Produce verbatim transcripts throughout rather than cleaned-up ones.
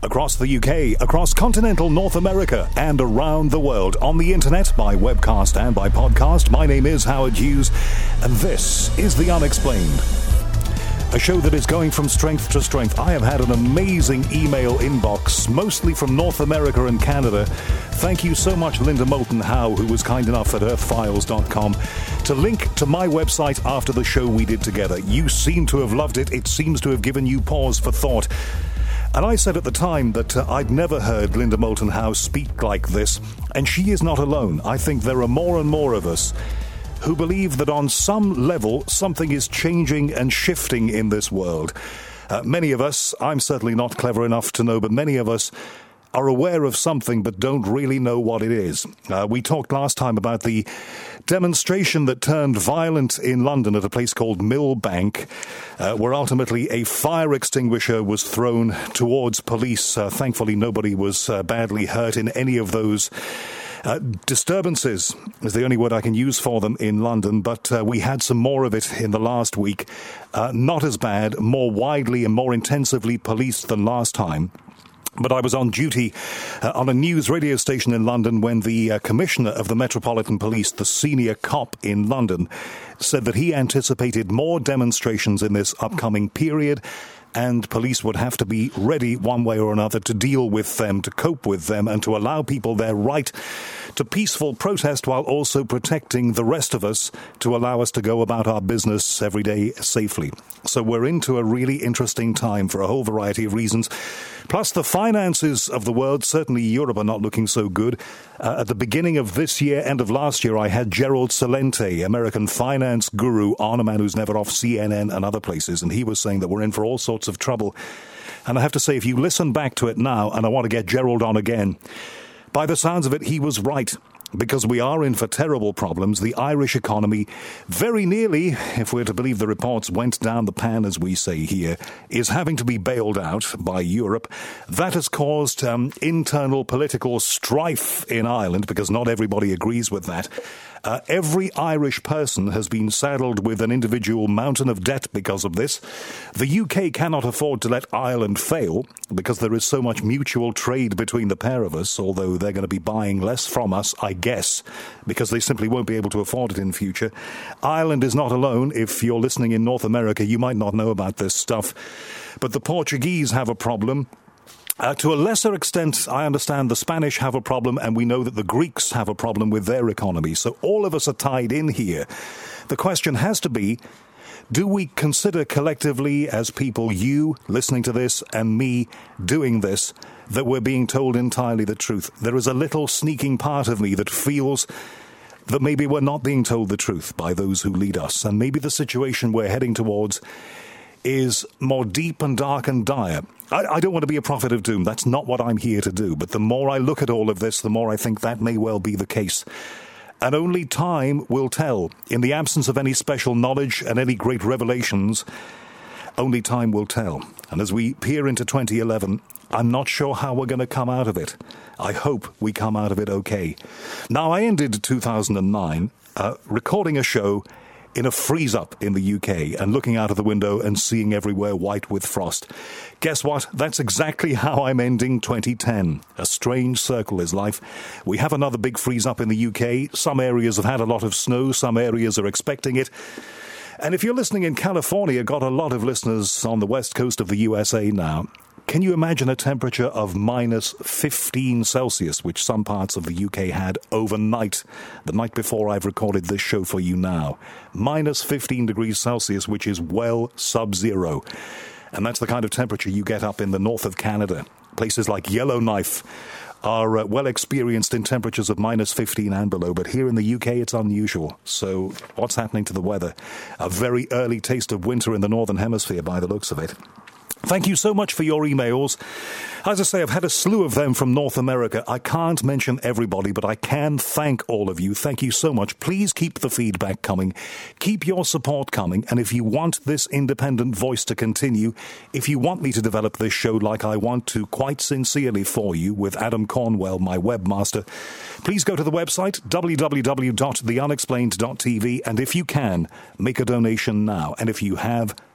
Across the U K, across continental North America, and around the world on the internet, by webcast and by podcast. My name is Howard Hughes, and this is The Unexplained, a show that is going from strength to strength. I have had an amazing email inbox, mostly from North America and Canada. Thank you so much, Linda Moulton Howe, who was kind enough at earth files dot com to link to my website after the show we did together. You seem to have loved it. It seems to have given you pause for thought. And I said at the time that uh, I'd never heard Linda Moulton Howe speak like this, and she is not alone. I think there are more and more of us who believe that on some level something is changing and shifting in this world. Uh, many of us, I'm certainly not clever enough to know, but many of us are aware of something but don't really know what it is. Uh, we talked last time about the demonstration that turned violent in London at a place called Millbank, uh, where ultimately a fire extinguisher was thrown towards police. Uh, thankfully, nobody was uh, badly hurt in any of those Uh, disturbances is the only word I can use for them in London, but uh, we had some more of it in the last week. Uh, not as bad, more widely and more intensively policed than last time. But I was on duty uh, on a news radio station in London when the uh, Commissioner of the Metropolitan Police, the senior cop in London, said that he anticipated more demonstrations in this upcoming period, and police would have to be ready one way or another to deal with them, to cope with them, and to allow people their right to peaceful protest while also protecting the rest of us to allow us to go about our business every day safely. So we're into a really interesting time for a whole variety of reasons. Plus, the finances of the world, certainly Europe, are not looking so good. Uh, at the beginning of this year, end of last year, I had Gerald Celente, American finance guru, on, a man who's never off C N N and other places, and he was saying that we're in for all sorts of trouble. And I have to say, if you listen back to it now, and I want to get Gerald on again, by the sounds of it, he was right, because we are in for terrible problems. The Irish economy, very nearly, if we're to believe the reports, went down the pan, as we say here, is having to be bailed out by Europe. That has caused um, internal political strife in Ireland, because not everybody agrees with that. Uh, every Irish person has been saddled with an individual mountain of debt because of this. The U K cannot afford to let Ireland fail because there is so much mutual trade between the pair of us, although they're going to be buying less from us, I guess, because they simply won't be able to afford it in future. Ireland is not alone. If you're listening in North America, you might not know about this stuff, but the Portuguese have a problem. Uh, to a lesser extent, I understand the Spanish have a problem, and we know that the Greeks have a problem with their economy. So all of us are tied in here. The question has to be, do we consider collectively as people, you listening to this and me doing this, that we're being told entirely the truth? There is a little sneaking part of me that feels that maybe we're not being told the truth by those who lead us, and maybe the situation we're heading towards is more deep and dark and dire. I, I don't want to be a prophet of doom. That's not what I'm here to do. But the more I look at all of this, the more I think that may well be the case. And only time will tell. In the absence of any special knowledge and any great revelations, only time will tell. And as we peer into twenty eleven, I'm not sure how we're going to come out of it. I hope we come out of it okay. Now, I ended two thousand nine uh, recording a show in a freeze-up in the U K and looking out of the window and seeing everywhere white with frost. Guess what? That's exactly how I'm ending twenty ten. A strange circle is life. We have another big freeze-up in the U K. Some areas have had a lot of snow. Some areas are expecting it. And if you're listening in California, got a lot of listeners on the west coast of the U S A now. Can you imagine a temperature of minus fifteen Celsius, which some parts of the U K had overnight, the night before I've recorded this show for you now? Minus fifteen degrees Celsius, which is well sub-zero. And that's the kind of temperature you get up in the north of Canada. Places like Yellowknife are uh, well experienced in temperatures of minus fifteen and below, but here in the U K it's unusual. So what's happening to the weather? A very early taste of winter in the northern hemisphere by the looks of it. Thank you so much for your emails. As I say, I've had a slew of them from North America. I can't mention everybody, but I can thank all of you. Thank you so much. Please keep the feedback coming. Keep your support coming. And if you want this independent voice to continue, if you want me to develop this show like I want to quite sincerely for you with Adam Cornwell, my webmaster, please go to the website, w w w dot the unexplained dot t v, and if you can, make a donation now. And if you have,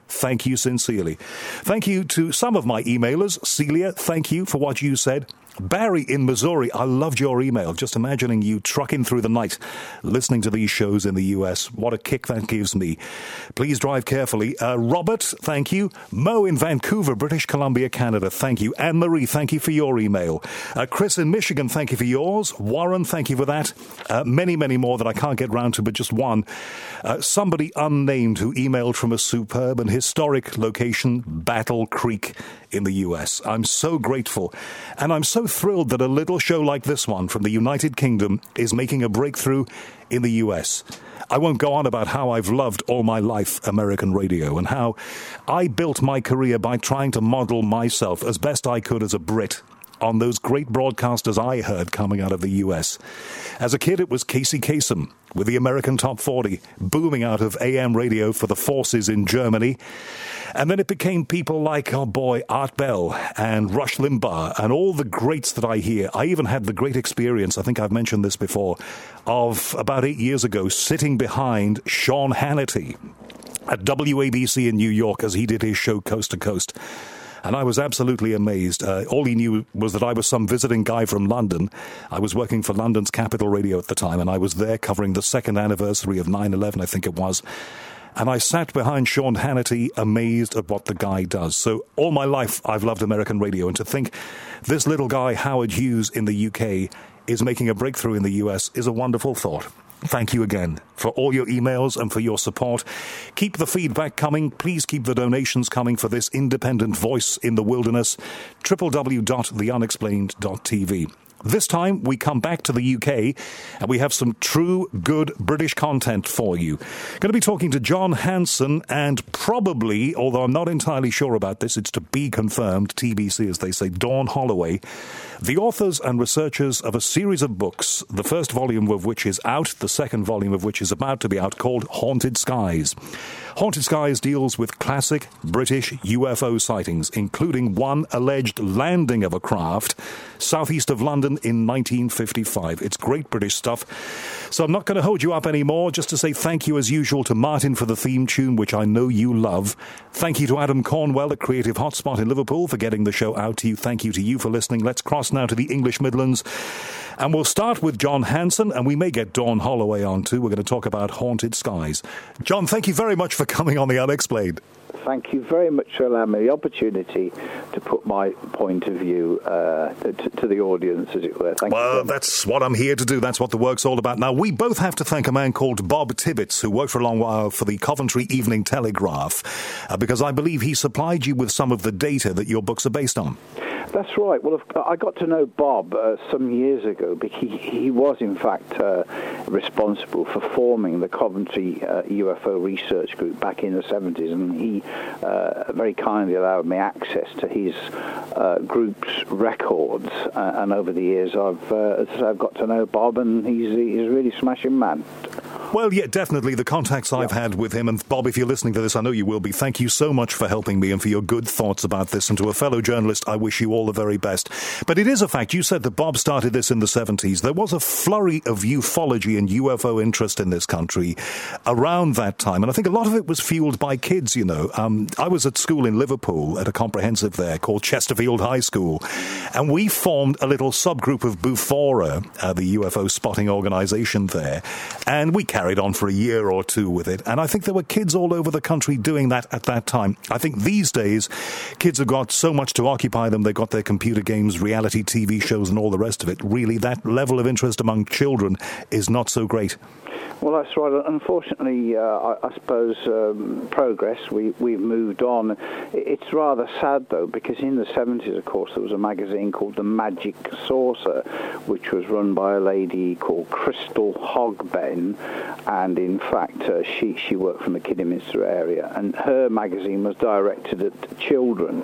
Thank you sincerely. Thank you to some of my emailers. Celia, thank you for what you said. Barry in Missouri, I loved your email. Just imagining you trucking through the night, listening to these shows in the U S. What a kick that gives me. Please drive carefully. Uh, Robert, thank you. Mo in Vancouver, British Columbia, Canada, thank you. Anne-Marie, thank you for your email. Uh, Chris in Michigan, thank you for yours. Warren, thank you for that. Uh, many, many more that I can't get round to, but just one. Uh, somebody unnamed who emailed from a superb and historic location, Battle Creek in the U S. I'm so grateful, and I'm so thrilled that a little show like this one from the United Kingdom is making a breakthrough in the U S. I won't go on about how I've loved all my life American radio and how I built my career by trying to model myself as best I could as a Brit on those great broadcasters I heard coming out of the U S. As a kid, it was Casey Kasem with the American Top forty, booming out of A M radio for the forces in Germany. And then it became people like, oh boy, Art Bell and Rush Limbaugh and all the greats that I hear. I even had the great experience, I think I've mentioned this before, of about eight years ago, sitting behind Sean Hannity at W A B C in New York as he did his show Coast to Coast. And I was absolutely amazed. Uh, all he knew was that I was some visiting guy from London. I was working for London's Capital Radio at the time, and I was there covering the second anniversary of nine eleven, I think it was. And I sat behind Sean Hannity, amazed at what the guy does. So all my life, I've loved American radio. And to think this little guy, Howard Hughes, in the U K, is making a breakthrough in the U S is a wonderful thought. Thank you again for all your emails and for your support. Keep the feedback coming. Please keep the donations coming for this independent voice in the wilderness. w w w dot the unexplained dot t v. This time, we come back to the U K, and we have some true, good British content for you. Going to be talking to John Hanson and probably, although I'm not entirely sure about this, it's to be confirmed, T B C as they say, Dawn Holloway, the authors and researchers of a series of books, the first volume of which is out, the second volume of which is about to be out, called Haunted Skies. Haunted Skies deals with classic British U F O sightings, including one alleged landing of a craft southeast of London in nineteen fifty-five. It's great British stuff. So I'm not going to hold you up anymore, just to say thank you as usual to Martin for the theme tune, which I know you love. Thank you to Adam Cornwell at Creative Hotspot in Liverpool for getting the show out to you. Thank you to you for listening. Let's cross now to the English Midlands. And we'll start with John Hanson, and we may get Dawn Holloway on too. We're going to talk about Haunted Skies. John, thank you very much for coming on The Unexplained. Thank you very much for allowing me the opportunity to put my point of view uh, to, to the audience, as it were. Thank well, you that's what I'm here to do. That's what the work's all about. Now, we both have to thank a man called Bob Tibbets, who worked for a long while for the Coventry Evening Telegraph, uh, because I believe he supplied you with some of the data that your books are based on. That's right. Well, I got to know Bob uh, some years ago, but he, he was, in fact, uh, responsible for forming the Coventry uh, U F O Research Group back in the seventies, and he uh, very kindly allowed me access to his uh, group's records, uh, and over the years I've, uh, I've got to know Bob, and he's, he's a really smashing man. Well, yeah, definitely. The contacts I've yeah. had with him, and Bob, if you're listening to this, I know you will be, thank you so much for helping me and for your good thoughts about this. And to a fellow journalist, I wish you all the very best. But it is a fact, you said that Bob started this in the seventies. There was a flurry of ufology and U F O interest in this country around that time. And I think a lot of it was fueled by kids, you know. Um, I was at school in Liverpool at a comprehensive there called Chesterfield High School. And we formed a little subgroup of Bufora, uh, the U F O spotting organization there. And we carried on for a year or two with it. And I think there were kids all over the country doing that at that time. I think these days, kids have got so much to occupy them. They've got their computer games, reality T V shows, and all the rest of it. Really, that level of interest among children is not so great. Well, that's right. Unfortunately, uh, I, I suppose um, progress, we, we've moved on. It's rather sad, though, because in the seventies, of course, there was a magazine called The Magic Saucer, which was run by a lady called Crystal Hogben, and in fact, uh, she, she worked from the Kidderminster area, and her magazine was directed at children.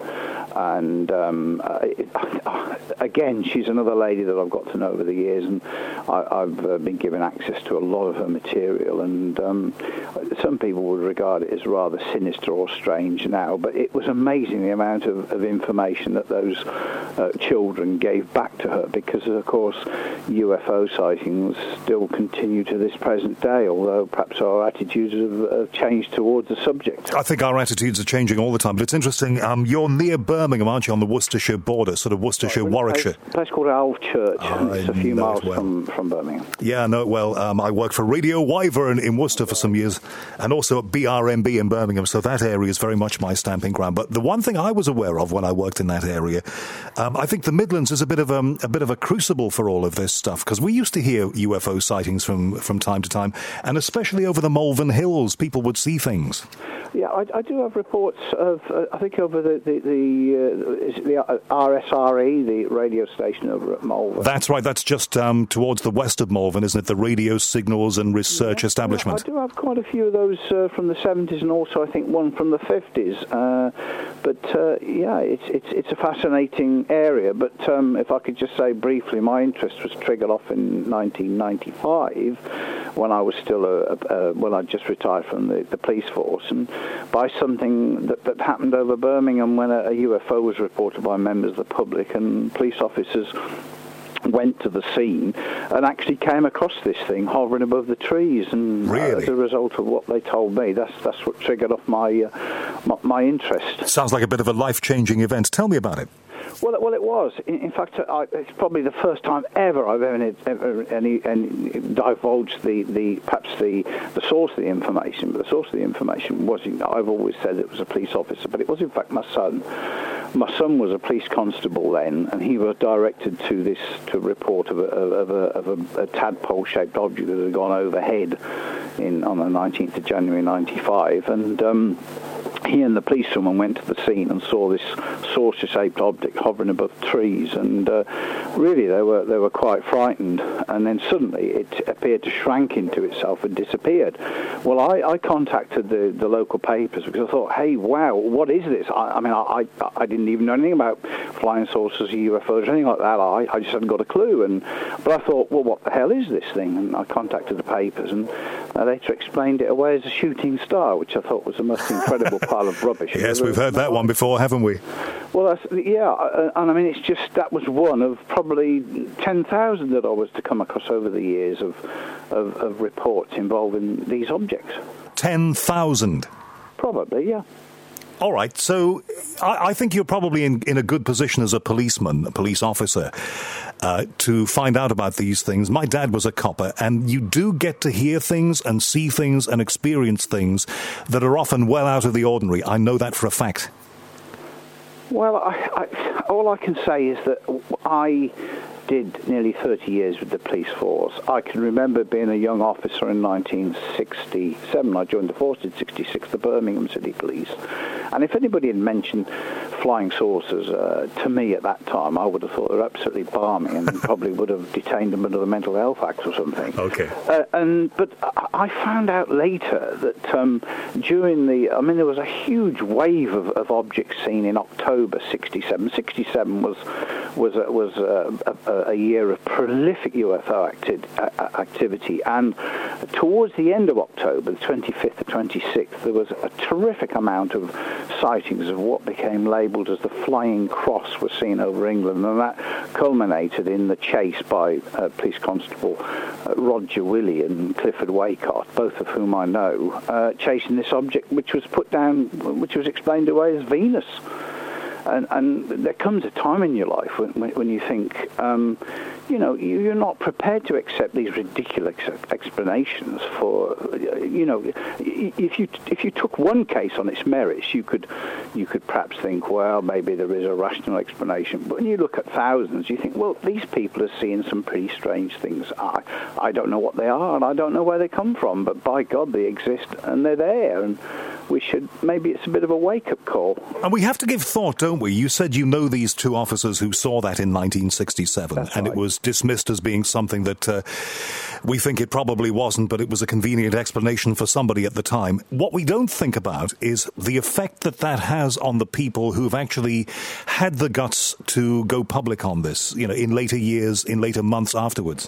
And um, uh, it, uh, again, she's another lady that I've got to know over the years, and I, I've uh, been given access to a lot of her material, and um, some people would regard it as rather sinister or strange now, but it was amazing the amount of, of information that those uh, children gave back to her, because of course U F O sightings still continue to this present day. today, although perhaps our attitudes have, have changed towards the subject. I think our attitudes are changing all the time, but it's interesting. Um, you're near Birmingham, aren't you, on the Worcestershire border, sort of Worcestershire, right, Warwickshire? A place called Alvechurch, and it's a few miles well. from, from Birmingham. Yeah, I know it well. Um, I worked for Radio Wyvern in Worcester for some years, and also at B R M B in Birmingham, so that area is very much my stamping ground. But the one thing I was aware of when I worked in that area, um, I think the Midlands is a bit of um, a bit of a crucible for all of this stuff, because we used to hear U F O sightings from, from time to time, and especially over the Malvern Hills, people would see things. Yeah, I, I do have reports of, uh, I think over the, the, the, uh, is it the R S R E, the radio station over at Malvern. That's right, that's just um, towards the west of Malvern, isn't it? The Radio Signals and Research yeah, Establishment. Yeah, I do have quite a few of those uh, from the seventies, and also I think one from the fifties. Uh, but uh, yeah, it's, it's it's a fascinating area. But um, if I could just say briefly, my interest was triggered off in nineteen ninety-five when I was still a, a, a when I just retired from the, the police force, and by something that, that happened over Birmingham when a, a U F O was reported by members of the public, and police officers went to the scene and actually came across this thing hovering above the trees, and really? uh, as a result of what they told me, that's that's what triggered off my uh, my, my interest. Sounds like a bit of a life-changing event. Tell me about it. Well, well, it was. In, in fact, I, it's probably the first time ever I've ever, ever any, any divulged the, the perhaps the, the source of the information. But the source of the information was, I've always said it was a police officer, but it was in fact my son. My son was a police constable then, and he was directed to this to a report of a, of a, of a, a tadpole-shaped object that had gone overhead in on the nineteenth of January ninety-five, and um, he and the policewoman went to the scene and saw this saucer-shaped object hovering above trees, and uh, really they were they were quite frightened. And then suddenly it appeared to shrank into itself and disappeared. Well, I, I contacted the, the local papers because I thought, hey, wow, what is this? I, I mean, I, I I didn't even know anything about flying saucers, U F Os, or anything like that. I, I just hadn't got a clue. And but I thought, well, what the hell is this thing? And I contacted the papers, and they later explained it away as a shooting star, which I thought was the most incredible pile of rubbish. Yes, we've heard that one before, haven't we? Well, that's, yeah, and I mean, it's just, that was one of probably ten thousand that I was to come across over the years of, of, of reports involving these objects. ten thousand? Probably, yeah. All right, so I, I think you're probably in, in a good position as a policeman, a police officer, uh, to find out about these things. My dad was a copper, and you do get to hear things and see things and experience things that are often well out of the ordinary. I know that for a fact. Well, I, I, all I can say is that I did nearly thirty years with the police force. I can remember being a young officer in nineteen sixty-seven. I joined the force in sixty-six, the Birmingham City Police. And if anybody had mentioned flying saucers uh, to me at that time, I would have thought they were absolutely balmy and probably would have detained them under the Mental Health Act or something. Okay. Uh, and but I found out later that um, during the, I mean, there was a huge wave of, of objects seen in October sixty-seven. sixty-seven was was a, was a, a, a year of prolific U F O acti- activity, and towards the end of October, the twenty-fifth to twenty-sixth, there was a terrific amount of sightings of what became labelled as the Flying Cross was seen over England, and that culminated in the chase by uh, Police Constable uh, Roger Willey and Clifford Waycott, both of whom I know, uh, chasing this object which was put down, which was explained away as Venus. And, and there comes a time in your life when, when you think, um, you know, you're not prepared to accept these ridiculous explanations for, you know, if you if you took one case on its merits, you could you could perhaps think, well, maybe there is a rational explanation. But when you look at thousands, you think, well, these people are seeing some pretty strange things. I I don't know what they are, and I don't know where they come from, but by God, they exist and they're there, and we should, maybe it's a bit of a wake-up call. And we have to give thought, don't we? You said you know these two officers who saw that in nineteen sixty-seven, That's and right. it was dismissed as being something that uh, we think it probably wasn't, but it was a convenient explanation for somebody at the time. What we don't think about is the effect that that has on the people who've actually had the guts to go public on this, you know, in later years, in later months afterwards.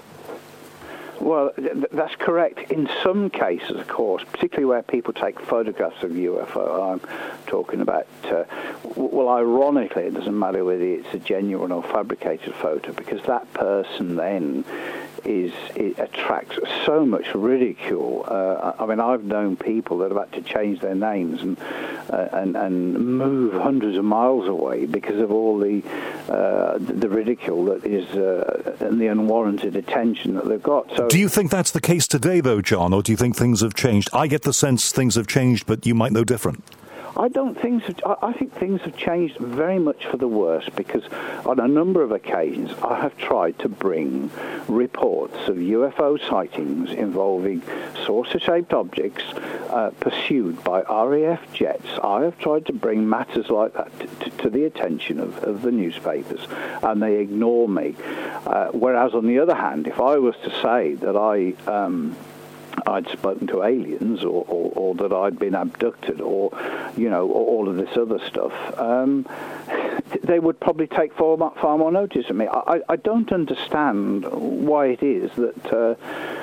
Well, th- that's correct. In some cases, of course, particularly where people take photographs of U F O, I'm talking about, uh, w- well, ironically, it doesn't matter whether it's a genuine or fabricated photo, because that person then is it attracts so much ridicule. Uh, I mean, I've known people that have had to change their names and uh, and and move hundreds of miles away because of all the uh, the ridicule that is uh, and the unwarranted attention that they've got. So, do you think that's the case today, though, John, or do you think things have changed? I get the sense things have changed, but you might know different. I don't think so. I think things have changed very much for the worse, because on a number of occasions I have tried to bring reports of U F O sightings involving saucer-shaped objects uh, pursued by R A F jets. I have tried to bring matters like that to, to, to the attention of, of the newspapers, and they ignore me. Uh, whereas on the other hand, if I was to say that I... Um, I'd spoken to aliens, or, or, or that I'd been abducted, or, you know, all of this other stuff, um, they would probably take far, far more notice of me. I, I don't understand why it is that, uh,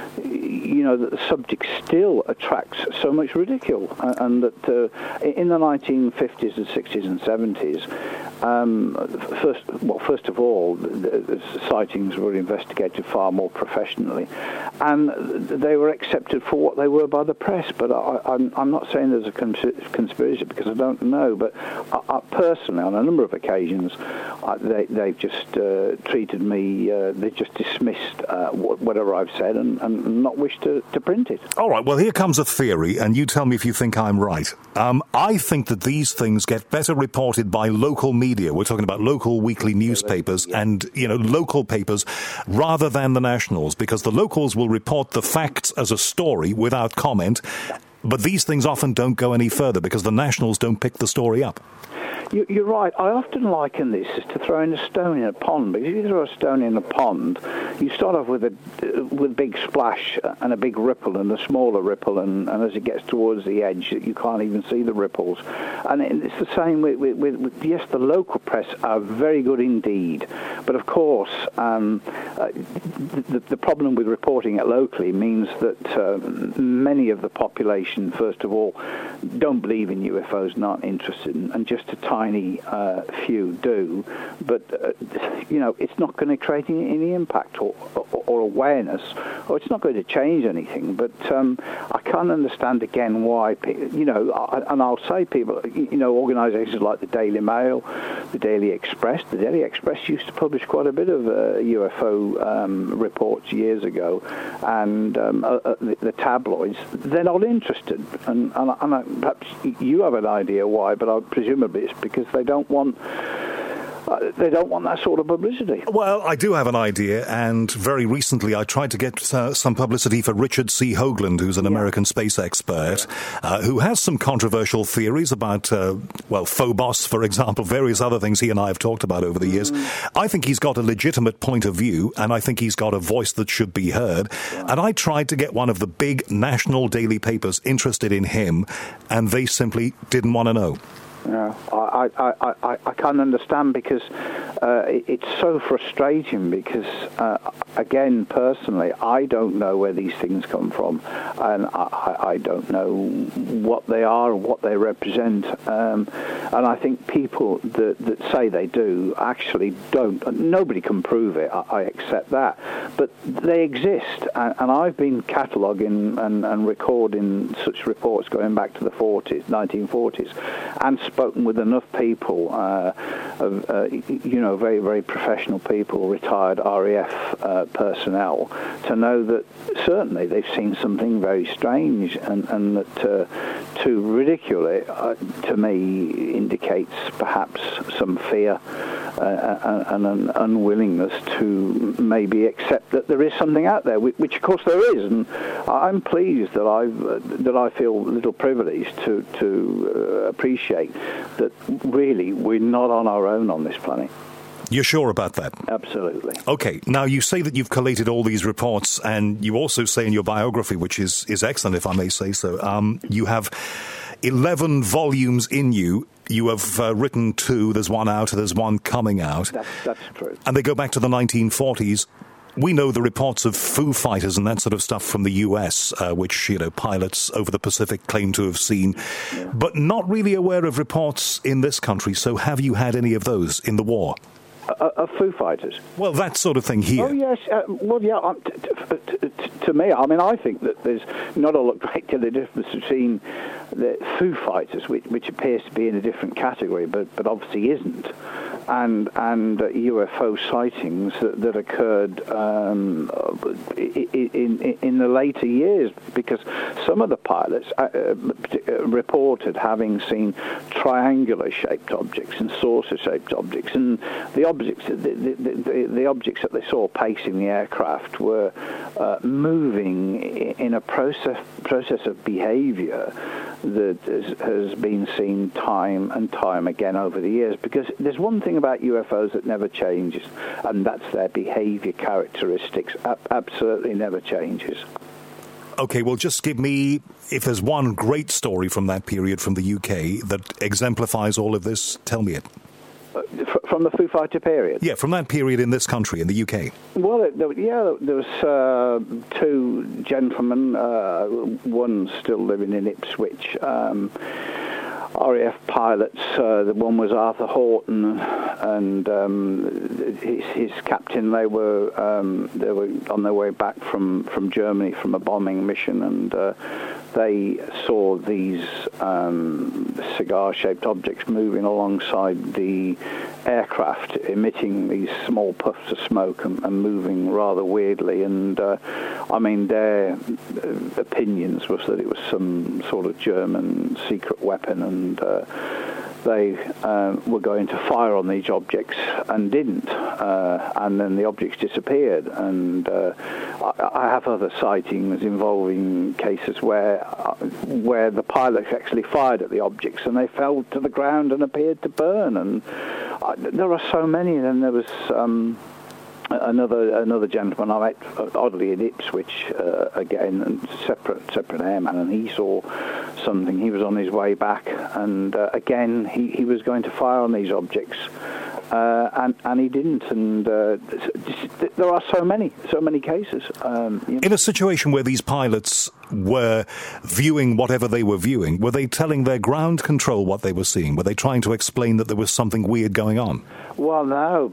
you know, that the subject still attracts so much ridicule, and that uh, in the nineteen fifties and sixties and seventies, um, first, well, first of all, the, the sightings were investigated far more professionally, and they were accepted for what they were by the press. But I, I'm, I'm not saying there's a cons- conspiracy, because I don't know. But I, I personally, on a number of occasions, I, they, they've just uh, treated me, uh, they just dismissed uh, whatever I've said, and, and not wished to, to print it. All right, well, here comes a theory, and you tell me if you think I'm right. Um, I think that these things get better reported by local media. We're talking about local weekly newspapers yeah. and, you know, local papers, rather than the nationals, because the locals will report the facts as a story without comment, but these things often don't go any further because the nationals don't pick the story up. You're right. I often liken this as to throwing a stone in a pond, because if you throw a stone in a pond, you start off with a with a big splash and a big ripple and a smaller ripple, and, and as it gets towards the edge, you can't even see the ripples. And it's the same with, with, with, with yes, the local press are very good indeed, but of course, um, uh, the, the problem with reporting it locally means that uh, many of the population, first of all, don't believe in U F Os, not interested in, and just a tiny uh, few do, but uh, you know, it's not going to create any, any impact or, or, or awareness, or it's not going to change anything. But um, I can't understand again why, you know, I, and I'll say people, you know, organisations like the Daily Mail, the Daily Express. The Daily Express used to publish quite a bit of uh, U F O um, reports years ago, and um, uh, uh, the, the tabloids, they're not interested, and, and, and I, perhaps you have an idea why, but I presumably it's because they don't want uh, they don't want that sort of publicity. Well, I do have an idea, and very recently I tried to get uh, some publicity for Richard C. Hoagland, who's an yeah. American space expert, uh, who has some controversial theories about, uh, well, Phobos, for example, various other things he and I have talked about over the years. Mm. I think he's got a legitimate point of view, and I think he's got a voice that should be heard. Yeah. And I tried to get one of the big national daily papers interested in him, and they simply didn't want to know. Yeah, I, I, I, I can't understand, because uh, it, it's so frustrating, because, uh, again, personally, I don't know where these things come from, and I, I don't know what they are and what they represent. Um, and I think people that, that say they do actually don't. Nobody can prove it, I, I accept that. But they exist, and, and I've been cataloguing and, and recording such reports going back to the forties, nineteen forties, and spoken with enough people, uh, of, uh, you know, very, very professional people, retired R A F uh, personnel, to know that certainly they've seen something very strange, and, and that uh, to ridicule it, uh, to me, indicates perhaps some fear uh, and an unwillingness to maybe accept that there is something out there, which of course there is, and I'm pleased that I've uh, that I feel a little privileged to to uh, appreciate that really we're not on our own on this planet. You're sure about that? Absolutely. Okay. Now, you say that you've collated all these reports, and you also say in your biography, which is, is excellent, if I may say so, um, you have eleven volumes in you. You have uh, written two. There's one out, there's one coming out. That's, that's true. And they go back to the nineteen forties. We know the reports of Foo Fighters and that sort of stuff from the U S, uh, which, you know, pilots over the Pacific claim to have seen, yeah. but not really aware of reports in this country. So have you had any of those in the war? Uh, of Foo Fighters. Well, that sort of thing here. Oh, yes. Uh, well, yeah, um, t- t- t- t- to me, I mean, I think that there's not a great deal of difference between the Foo Fighters, which, which appears to be in a different category, but, but obviously isn't, and and uh, U F O sightings that, that occurred um, in, in, in the later years, because some of the pilots uh, uh, reported having seen triangular-shaped objects and saucer-shaped objects, and the objects the, the, the, the objects that they saw pacing the aircraft were uh, moving in a process process of behavior that has, has been seen time and time again over the years. Because there's one thing about U F Os that never changes, and that's their behavior characteristics. A- absolutely never changes. Okay, well, just give me, if there's one great story from that period from the U K that exemplifies all of this, tell me it. Uh, from the Foo Fighter period? Yeah, from that period in this country, in the U K. Well, it, there, yeah, there was uh, two gentlemen, uh, one still living in Ipswich, um, R A F pilots. Uh, the one was Arthur Horton, and um, his, his captain. They were um, they were on their way back from, from Germany from a bombing mission, and uh, they saw these um, cigar-shaped objects moving alongside the aircraft, emitting these small puffs of smoke and, and moving rather weirdly. And uh, I mean, their opinions was that it was some sort of German secret weapon, and uh, they uh, were going to fire on these objects and didn't, uh, and then the objects disappeared. And uh, I, I have other sightings involving cases where uh, where the pilots actually fired at the objects and they fell to the ground and appeared to burn. And uh, there are so many. And then there was um, another another gentleman I met, oddly, in Ipswich, uh, again, separate separate airman, and he saw something. He was on his way back, and uh, again he, he was going to fire on these objects, uh, and and he didn't. And uh, there are so many so many cases. Um, you know. In a situation where these pilots were viewing whatever they were viewing, were they telling their ground control what they were seeing? Were they trying to explain that there was something weird going on? Well, no,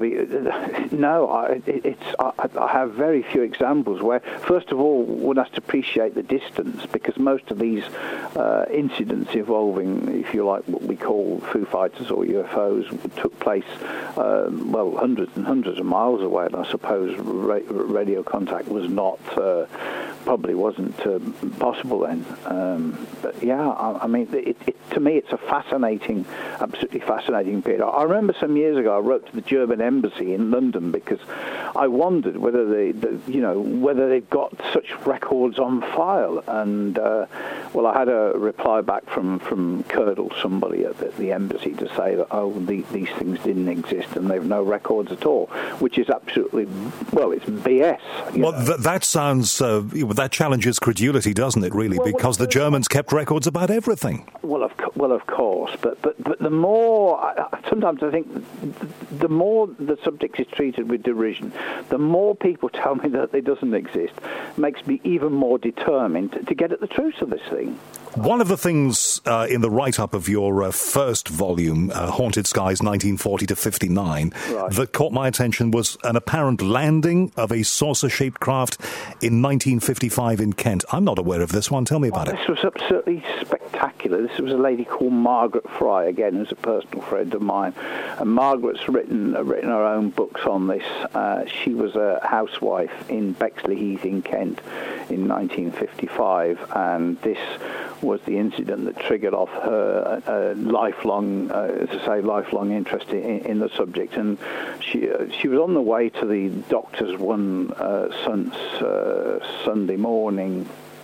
no. I, it's I, I have very few examples where, first of all, one has to appreciate the distance, because most of these uh, incidents involving, if you like, what we call Foo Fighters or U F Os took place, um, well, hundreds and hundreds of miles away. And I suppose ra- radio contact was not, uh, probably wasn't uh, possible then. Um, but yeah, I, I mean, it, it, to me, it's a fascinating, absolutely fascinating period. I remember some years ago I wrote to the German embassy in London because I wondered whether they, the, you know, whether they've got such records on file. And uh, well, I had a reply back from from Curdle, somebody at the, the embassy, to say that oh, the, these things didn't exist and they've no records at all, which is absolutely, well, it's B S. Well, th- that sounds uh, that challenges credulity, doesn't it? Really, well, because well, the Germans kept records about everything. Well, of co- well, of course, but but but the more I, sometimes I think the more the subject is treated with derision, the more people tell me that it doesn't exist, makes me even more determined to, to get at the truth of this thing. One of the things uh, in the write-up of your uh, first volume, uh, Haunted Skies nineteen forty to fifty-nine, right, that caught my attention was an apparent landing of a saucer-shaped craft in nineteen fifty-five in Kent. I'm not aware of this one. Tell me about oh, it. This was absolutely spectacular. This was a lady called Margaret Fry, again, who's a personal friend of mine. And Margaret's written uh, written her own books on this. Uh, she was a housewife in Bexley Heath in Kent in nineteen fifty-five, and this was the incident that triggered off her uh, lifelong, uh, as I say, lifelong interest in, in the subject. And she uh, she was on the way to the doctor's one uh, sun, uh, Sunday morning,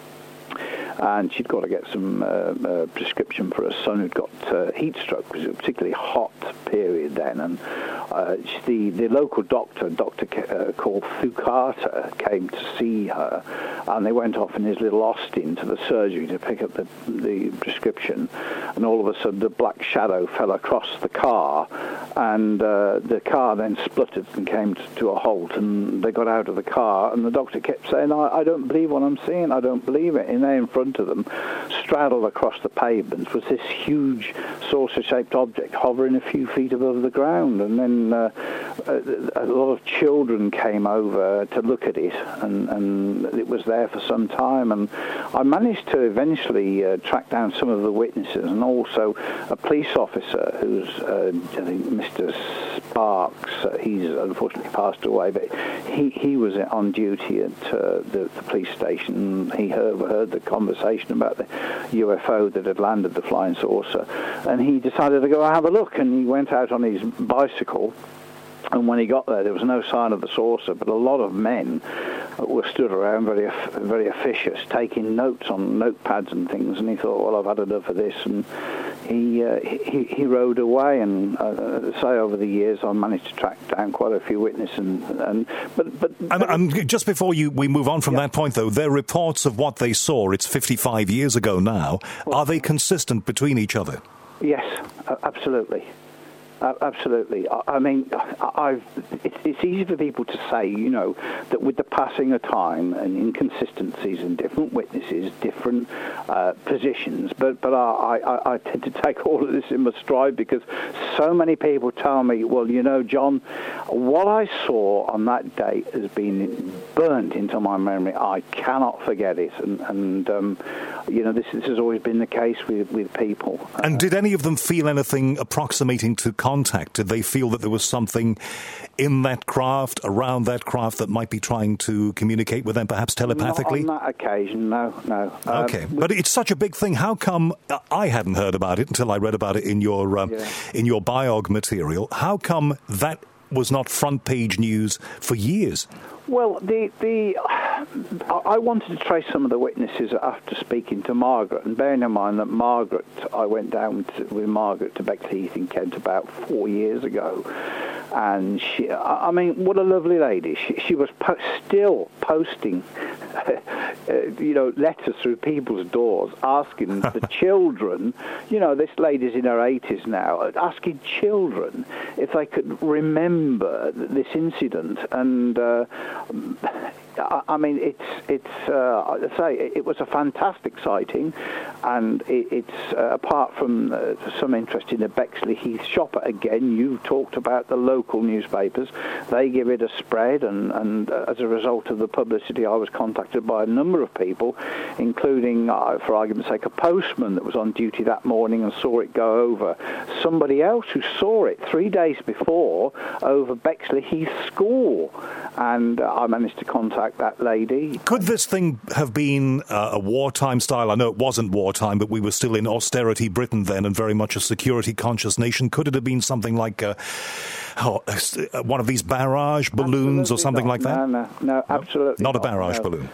and she'd got to get some uh, uh, prescription for her son who'd got uh, heat stroke, because it was a particularly hot period then. And uh, the the local doctor, Doctor K- uh, called Fukata, came to see her, and they went off in his little Austin to the surgery to pick up the the prescription. And all of a sudden, the black shadow fell across the car, and uh, the car then spluttered and came to, to a halt. And they got out of the car, and the doctor kept saying, "I, I don't believe what I'm seeing. I don't believe it." And there in front front of them, straddled across the pavement, was this huge saucer-shaped object hovering a few feet above the ground. And then uh, a, a lot of children came over to look at it, and, and it was there for some time. And I managed to eventually uh, track down some of the witnesses, and also a police officer who's, uh, I think, Mister Sparks. Uh, he's unfortunately passed away, but he, he was on duty at uh, the, the police station. He heard, heard the conversation about the U F O that had landed, the flying saucer, and he decided to go have a look, and he went out on his bicycle. And when he got there, there was no sign of the saucer, but a lot of men were stood around, very very officious, taking notes on notepads and things. And he thought, well, I've had enough of this, and he uh, he, he rode away. And uh, say over the years, I managed to track down quite a few witnesses. And, and but but um, um, just before you we move on from yeah. that point, though, their reports of what they saw. It's fifty-five years ago now. Well, are they consistent between each other? Yes, absolutely. Uh, absolutely. I, I mean, I've, it's, it's easy for people to say, you know, that with the passing of time and inconsistencies and different witnesses, different uh, positions, but but I, I, I tend to take all of this in my stride, because so many people tell me, well, you know, John, what I saw on that date has been burnt into my memory. I cannot forget it. And, and um, you know, this, this has always been the case with, with people. And uh, did any of them feel anything approximating to contact? Did they feel that there was something in that craft, around that craft, that might be trying to communicate with them, perhaps telepathically? Not on that occasion, no, no. Okay, um, but it's such a big thing. How come I hadn't heard about it until I read about it in your um, yeah. in your biog material? How come that was not front page news for years? Well, the the I wanted to trace some of the witnesses after speaking to Margaret, and bearing in mind that Margaret, I went down to, with Margaret to Bexleyheath in Kent about four years ago, and she, I mean, what a lovely lady. She, she was po- still posting, uh, you know, letters through people's doors, asking the children, you know, this lady's in her eighties now, asking children if they could remember this incident, and uh, I mean, it's it's. Uh, I say it was a fantastic sighting, and it, it's uh, apart from uh, some interest in the Bexleyheath shopper. Again, you've talked about the local newspapers; they give it a spread, and and uh, as a result of the publicity, I was contacted by a number of people, including, uh, for argument's sake, a postman that was on duty that morning and saw it go over. Somebody else who saw it three days before over Bexleyheath School, and uh, I managed to contact that lady. Could this thing have been uh, a wartime style? I know it wasn't wartime, but we were still in austerity Britain then, and very much a security-conscious nation. Could it have been something like uh, oh, uh, one of these barrage balloons, absolutely, or something not. like that? No, no, no, absolutely not. Not not, a barrage no. balloon?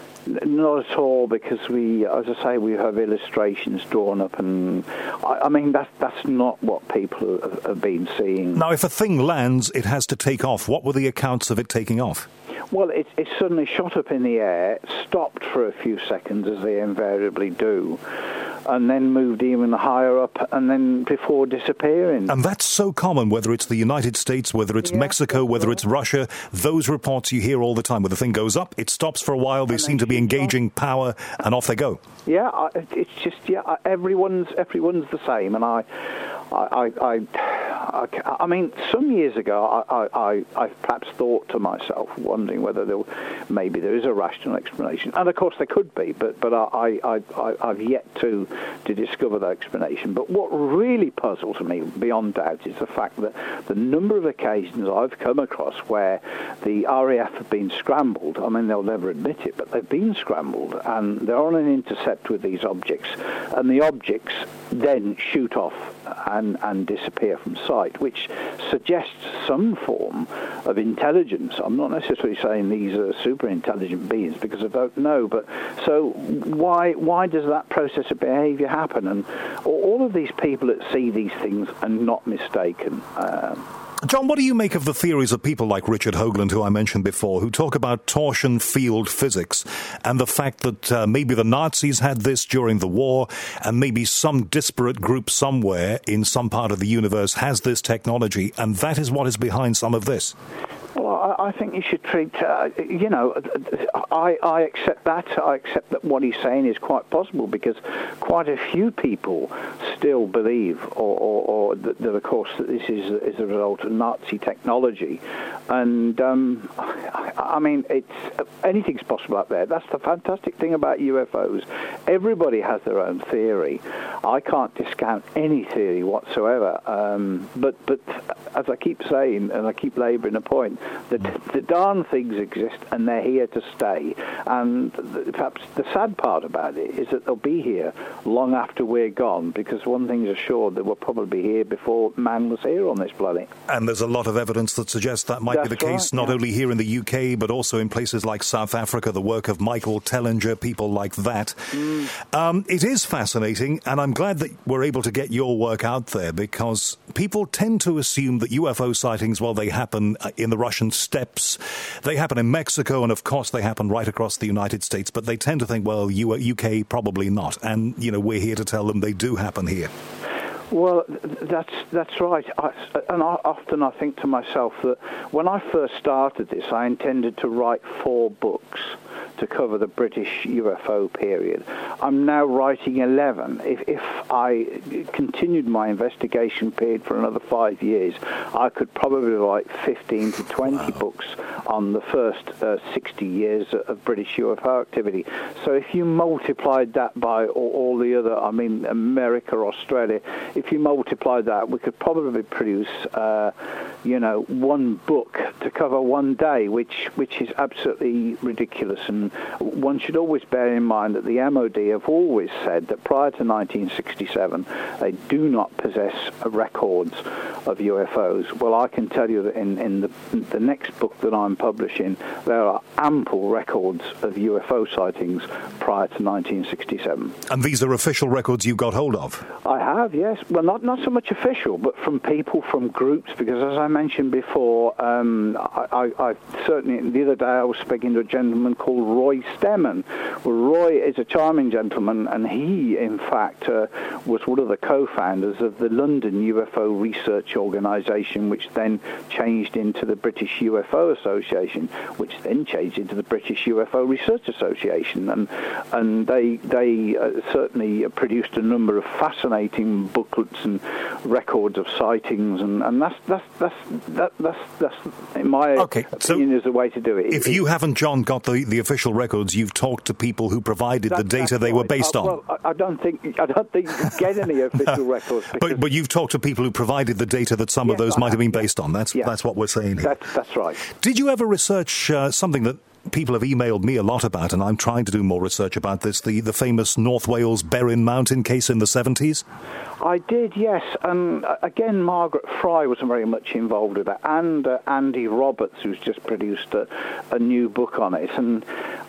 Not at all, because we, as I say, we have illustrations drawn up, and I, I mean, that's, that's not what people have, have been seeing. Now, if a thing lands, it has to take off. What were the accounts of it taking off? Well, it, it suddenly shot up in the air, stopped for a few seconds, as they invariably do, and then moved even higher up, and then before disappearing. And that's so common, whether it's the United States, whether it's yeah, Mexico, whether it's Russia. Those reports you hear all the time, where the thing goes up, it stops for a while, they seem to be engaging off. power, and off they go. Yeah, I, it's just, yeah, everyone's everyone's the same, and I... I, I, I, I mean, some years ago, I, I, I perhaps thought to myself, wondering whether there, maybe there is a rational explanation, and of course there could be, but but I, I, I, I've yet to to discover that explanation. But what really puzzles me, beyond doubt, is the fact that the number of occasions I've come across where the R A F have been scrambled. I mean, they'll never admit it, but they've been scrambled, and they're on an intercept with these objects, and the objects then shoot off and, and disappear from sight, which suggests some form of intelligence. I'm not necessarily saying these are super intelligent beings, because I don't know, but so why why does that process of behaviour happen? And all of these people that see these things are not mistaken. Um, John, what do you make of the theories of people like Richard Hoagland, who I mentioned before, who talk about torsion field physics and the fact that uh, maybe the Nazis had this during the war, and maybe some disparate group somewhere in some part of the universe has this technology, and that is what is behind some of this? Well, I, I think you should treat, uh, you know, I, I accept that. I accept that what he's saying is quite possible, because quite a few people still believe, or, or, or that, that, of course, that this is, is a result of Nazi technology. And, um, I, I mean, it's anything's possible out there. That's the fantastic thing about U F Os. Everybody has their own theory. I can't discount any theory whatsoever. Um, but, but as I keep saying, and I keep labouring a point, the, the darn things exist and they're here to stay. And the, perhaps the sad part about it is that they'll be here long after we're gone, because one thing's assured, that we'll probably be here before man was here on this planet. And there's a lot of evidence that suggests that might That's be the case, right, not yeah. only here in the U K, but also in places like South Africa, the work of Michael Tellinger, people like that. Mm. Um, it is fascinating, and I'm glad that we're able to get your work out there, because people tend to assume that U F O sightings, well, they happen in the Russian steppes, they happen in Mexico, and of course they happen right across the United States, but they tend to think, well, U K probably not. And, you know, we're here to tell them they do happen here. Well, that's that's right. I, and I, often I think to myself that when I first started this, I intended to write four books to cover the British U F O period. I'm now writing eleven. If, if I continued my investigation period for another five years, I could probably write fifteen to twenty wow. books on the first uh, sixty years of British U F O activity. So if you multiplied that by all, all the other, I mean, America, Australia, if you multiplied that, we could probably produce, uh, you know, one book to cover one day, which which is absolutely ridiculous. And one should always bear in mind that the M O D have always said that prior to nineteen sixty-seven, they do not possess records of U F Os. Well, I can tell you that in, in the, the next book that I'm publishing, there are ample records of U F O sightings prior to nineteen sixty-seven. And these are official records you got hold of? I have, yes. Well, not, not so much official, but from people, from groups, because as I mentioned before, um, I, I, I certainly, the other day I was speaking to a gentleman called Roy Stemmen. Well, Roy is a charming gentleman, and he, in fact, uh, was one of the co-founders of the London U F O Research Organisation, which then changed into the British U F O Association, which then changed into the British U F O Research Association, and and they they uh, certainly produced a number of fascinating booklets and records of sightings, and, and that's that's that's that, that's that's in my okay, opinion so is the way to do it. If it, you haven't, John, got the, the official records, you've talked to people who provided that, the data they right. were based uh, on. Well, I, I don't think I don't think you can get any official records. But but you've talked to people who provided the data that some yes, of those I might have been yeah. based on. That's yeah. that's what we're saying here. That's that's right. Did you ever research uh, something that people have emailed me a lot about, and I'm trying to do more research about this, the, the famous North Wales Berwyn Mountain case in the seventies? I did, yes. And uh, again, Margaret Fry was very much involved with that, and uh, Andy Roberts, who's just produced a, a new book on it. And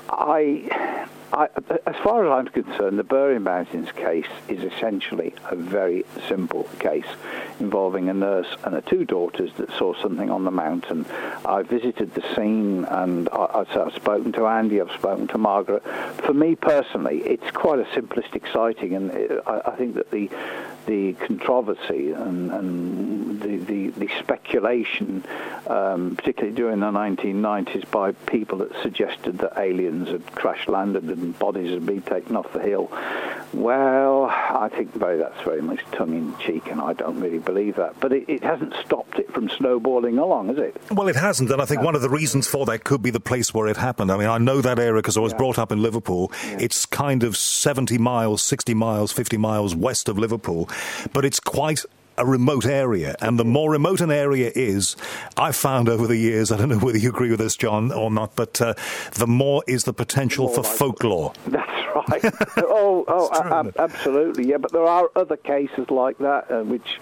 I... I, as far as I'm concerned, the Berwyn Mountains case is essentially a very simple case involving a nurse and her two daughters that saw something on the mountain. I visited the scene, and I, I've spoken to Andy, I've spoken to Margaret. For me personally, it's quite a simplistic sighting, and it, I, I think that the the controversy and, and the, the, the speculation, um, particularly during the nineteen nineties, by people that suggested that aliens had crash landed and bodies had been taken off the hill. Well, I think very, that's very much tongue-in-cheek, and I don't really believe that. But it, it hasn't stopped it from snowballing along, has it? Well, it hasn't, and I think no. one of the reasons for that could be the place where it happened. I mean, I know that area because I was yeah. brought up in Liverpool. Yeah. It's kind of seventy miles, sixty miles, fifty miles west of Liverpool, but it's quite a remote area, and the more remote an area is, I've found over the years, I don't know whether you agree with this, John, or not, but uh, the more is the potential more for like folklore. That's right. oh, oh true, ab- absolutely, yeah, but there are other cases like that, uh, which,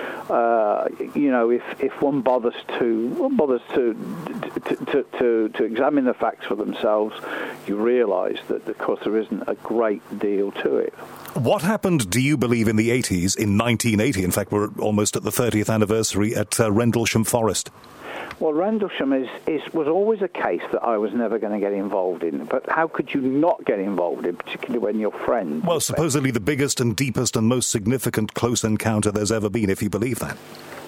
uh, you know, if, if one bothers to one bothers to to, to to to examine the facts for themselves, you realise that, of course, there isn't a great deal to it. What happened, do you believe, in the eighties, in nineteen eighty? In fact, we're almost at the thirtieth anniversary at uh, Rendlesham Forest. Well, Rendlesham is, is was always a case that I was never going to get involved in. But how could you not get involved in, particularly when you're friends? Well, supposedly the biggest and deepest and most significant close encounter there's ever been, if you believe that.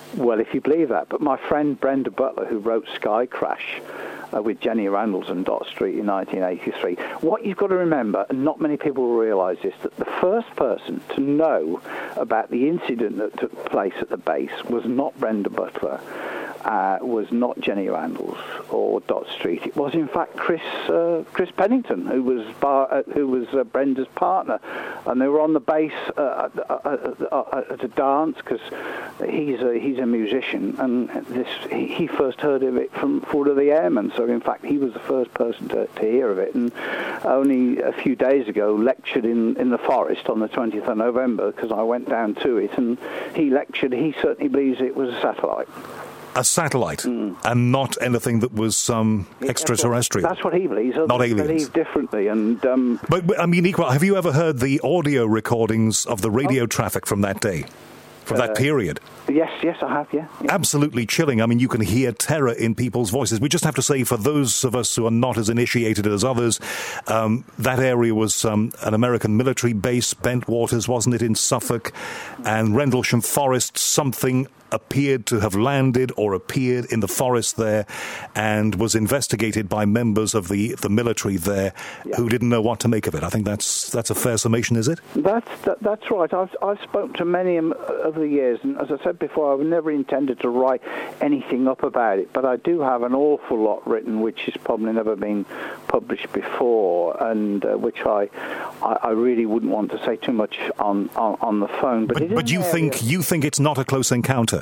Well, if you believe that. But my friend Brenda Butler, who wrote Sky Crash uh, with Jenny Randles and Dot Street in nineteen eighty-three, what you've got to remember, and not many people realise this, that the first person to know about the incident that took place at the base was not Brenda Butler, uh, was not Jenny Randles or Dot Street. It was, in fact, Chris uh, Chris Pennington, who was bar, uh, who was uh, Brenda's partner, and they were on the base uh, at, at, at a dance because he's a he's a musician, and this he first heard of it from Ford of the Airmen. So, in fact, he was the first person to, to hear of it, and only a few days ago lectured in, in the forest on the twentieth of November because I went down to it, and he lectured. He certainly believes it was a satellite. A satellite, mm. and not anything that was um, extraterrestrial. That's what he believes. Others not aliens. Believe differently, and um, but, but I mean, equal. Have you ever heard the audio recordings of the radio oh. traffic from that day, from uh, that period? Yes, yes, I have. Yeah, yeah, absolutely chilling. I mean, you can hear terror in people's voices. We just have to say, for those of us who are not as initiated as others, um, that area was um, an American military base, Bentwaters, wasn't it, in Suffolk, and Rendlesham Forest. Something appeared to have landed or appeared in the forest there and was investigated by members of the, the military there yeah. who didn't know what to make of it. I think that's that's a fair summation, is it? That's that, that's right. I've, I've spoken to many over the years, and as I said before, I've never intended to write anything up about it, but I do have an awful lot written which has probably never been published before, and uh, which I, I I really wouldn't want to say too much on, on, on the phone. But, but, but you think you think it's not a close encounter?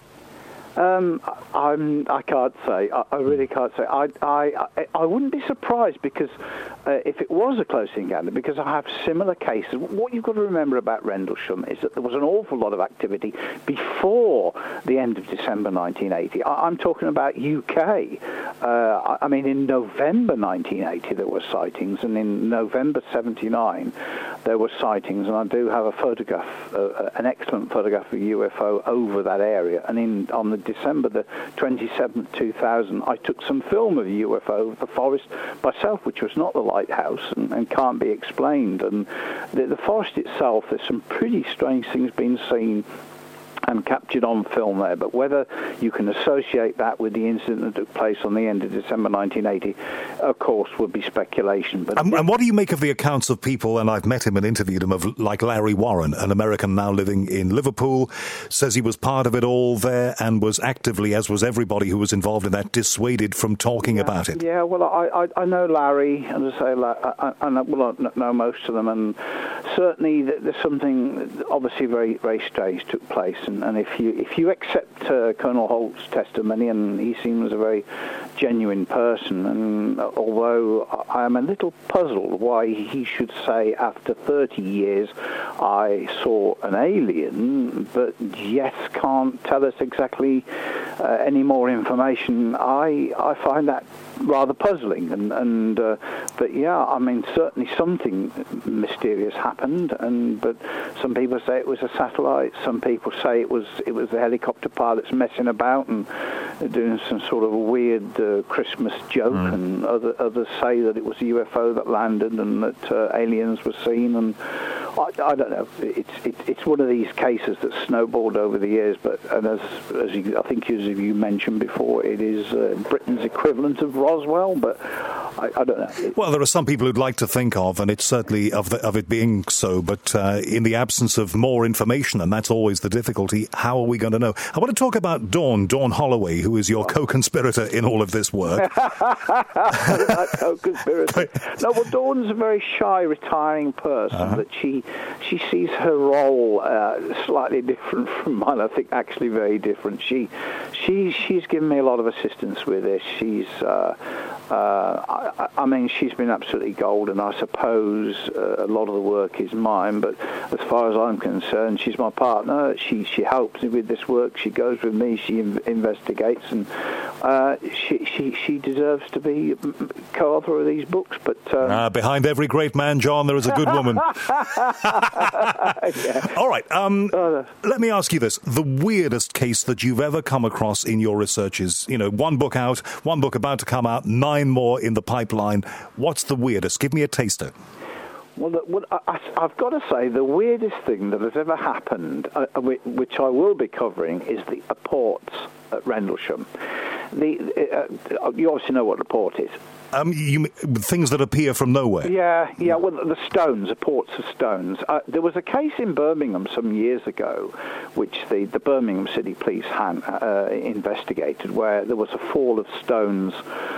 Um, I'm, I can't say. I, I really can't say. I, I, I wouldn't be surprised because uh, if it was a close encounter, because I have similar cases. What you've got to remember about Rendlesham is that there was an awful lot of activity before the end of December nineteen eighty. I, I'm talking about U K. Uh, I, I mean, in November nineteen eighty there were sightings, and in November seventy-nine there were sightings, and I do have a photograph, uh, an excellent photograph of a U F O over that area, and in on the December the twenty-seventh, two thousand, I took some film of a U F O of the forest myself, which was not the lighthouse and, and can't be explained. And the, the forest itself, there's some pretty strange things being seen and captured on film there, but whether you can associate that with the incident that took place on the end of December nineteen eighty, of course, would be speculation. But and, and what do you make of the accounts of people, and I've met him and interviewed him, of like Larry Warren, an American now living in Liverpool, says he was part of it all there and was actively, as was everybody who was involved in that, dissuaded from talking yeah, about it? Yeah, well, I, I, I know Larry, and I say, I, I, I well, I know most of them, and certainly there's something obviously very, very strange took place. And And if you if you accept uh, Colonel Holt's testimony, and he seems a very genuine person, and although I am a little puzzled why he should say after thirty years I saw an alien, but yet can't tell us exactly uh, any more information, I I find that rather puzzling. And, and uh, but yeah, I mean, certainly something mysterious happened, and but some people say it was a satellite, some people say it was it was the helicopter pilots messing about and doing some sort of a weird uh, Christmas joke, mm. and other, others say that it was a U F O that landed and that uh, aliens were seen, and I, I don't know. It's it, it's one of these cases that snowballed over the years, but and as as you, I think as you mentioned before, it is uh, Britain's equivalent of Roswell, but I, I don't know. It, well, there are some people who'd like to think of, and it's certainly of the, of it being so, but uh, in the absence of more information, and that's always the difficulty, how are we going to know? I want to talk about Dawn, Dawn Holloway, who is your co-conspirator in all of this work. co-conspirator. No, well, Dawn's a very shy, retiring person, uh-huh. but she she sees her role uh, slightly different from mine. I think actually very different. She she she's given me a lot of assistance with this. She's uh, uh, I, I mean, she's been absolutely golden. I suppose uh, a lot of the work is mine, but as far as I'm concerned, she's my partner. She she helps me with this work. She goes with me. She in- investigates, and uh, she she she deserves to be co-author of these books. But um, uh, behind every great man, John, there is a good woman. yeah. All right. Um, uh, let me ask you this: the weirdest case that you've ever come across in your researches? You know, one book out, one book about to come out, nine more in the pipeline. What's the weirdest? Give me a taster. Well, the, well I, I've got to say, the weirdest thing that has ever happened, uh, which I will be covering, is the apports at Rendlesham. The, uh, you obviously know what a port is. Um, you, things that appear from nowhere. Yeah, yeah. Well, the stones, the ports of stones. Uh, there was a case in Birmingham some years ago, which the, the Birmingham City Police had, uh, investigated, where there was a fall of stones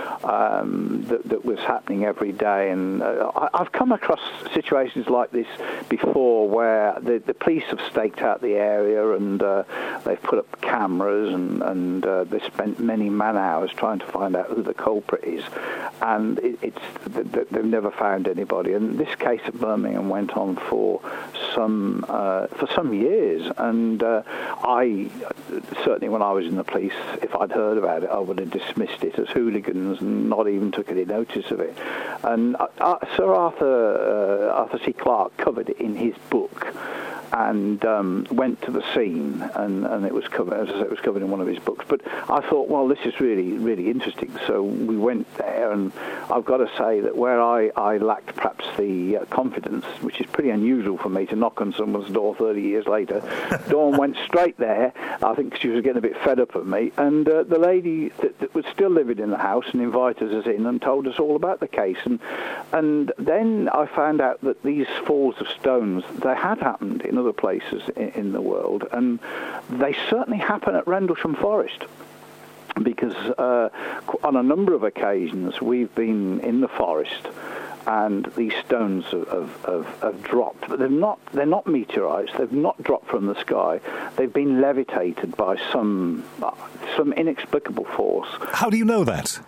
um, that, that was happening every day. And uh, I, I've come across situations like this before, where the, the police have staked out the area and uh, they've put up cameras and, and uh, they spent many man hours trying to find out who the culprit is. And it, it's they've never found anybody. And this case at Birmingham went on for some uh, for some years. And uh, I certainly, when I was in the police, if I'd heard about it, I would have dismissed it as hooligans and not even took any notice of it. And uh, Sir Arthur uh, Arthur C. Clarke covered it in his book. And um, went to the scene, and, and it was covered, as I said, it was covered in one of his books. But I thought, well, this is really, really interesting. So we went there, and I've got to say that where I, I lacked perhaps the uh, confidence, which is pretty unusual for me to knock on someone's door thirty years later, Dawn went straight there. I think she was getting a bit fed up of me, and uh, the lady that, that was still living in the house and invited us in and told us all about the case. And and then I found out that these falls of stones, they had happened in other places in, in the world, and they certainly happen at Rendlesham Forest, because uh, on a number of occasions we've been in the forest and these stones have, have, have, have dropped, but they're not, they're not meteorites, they've not dropped from the sky, they've been levitated by some, some inexplicable force. How do you know that?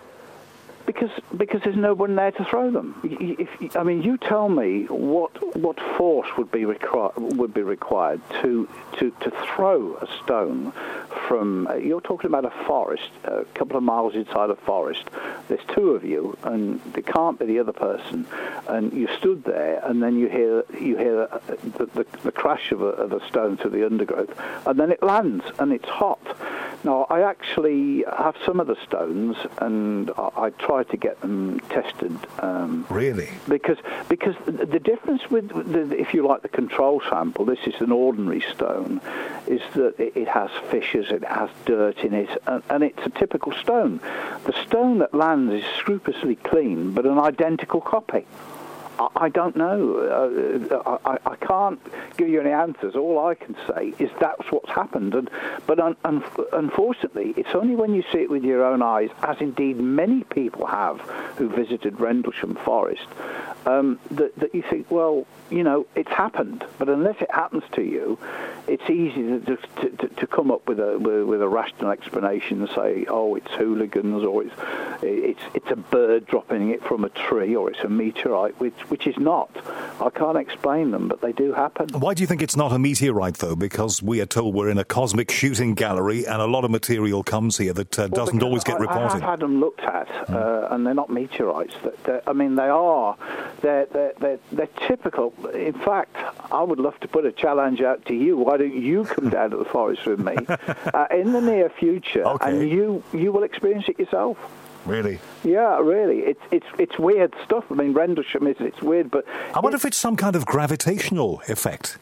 Because because there's no one there to throw them. If, I mean, you tell me what what force would be required would be required to to, to throw a stone from. Uh, you're talking about a forest, a couple of miles inside a forest. There's two of you, and there can't be the other person. And you stood there, and then you hear you hear the, the, the crash of a, of a stone through the undergrowth, and then it lands, and it's hot. Now, I actually have some of the stones, and I, I try to get them tested. Um, really? Because because the, the difference with, the, if you like, the control sample, this is an ordinary stone, is that it, it has fissures, it has dirt in it, and, and it's a typical stone. The stone that lands is scrupulously clean, but an identical copy. I don't know. Uh, I, I can't give you any answers. All I can say is that's what's happened. And, but un, un, unfortunately, it's only when you see it with your own eyes, as indeed many people have who visited Rendlesham Forest, um, that, that you think, well, you know, it's happened. But unless it happens to you, it's easy to to, to, to come up with a with, with a rational explanation and say, oh, it's hooligans, or it's it's it's a bird dropping it from a tree, or it's a meteorite, which which is not. I can't explain them, but they do happen. Why do you think it's not a meteorite, though? Because we are told we're in a cosmic shooting gallery, and a lot of material comes here that uh, well, doesn't always get I, reported. I have had them looked at, mm. uh, and they're not meteorites. They're, I mean, they are. They're, they're, they're, they're typical. In fact, I would love to put a challenge out to you. Why don't you come down to the forest with me uh, in the near future, okay. and you you will experience it yourself. Really? Yeah, really. It's it's it's weird stuff. I mean, Rendlesham is it's weird, but I wonder if it's some kind of gravitational effect.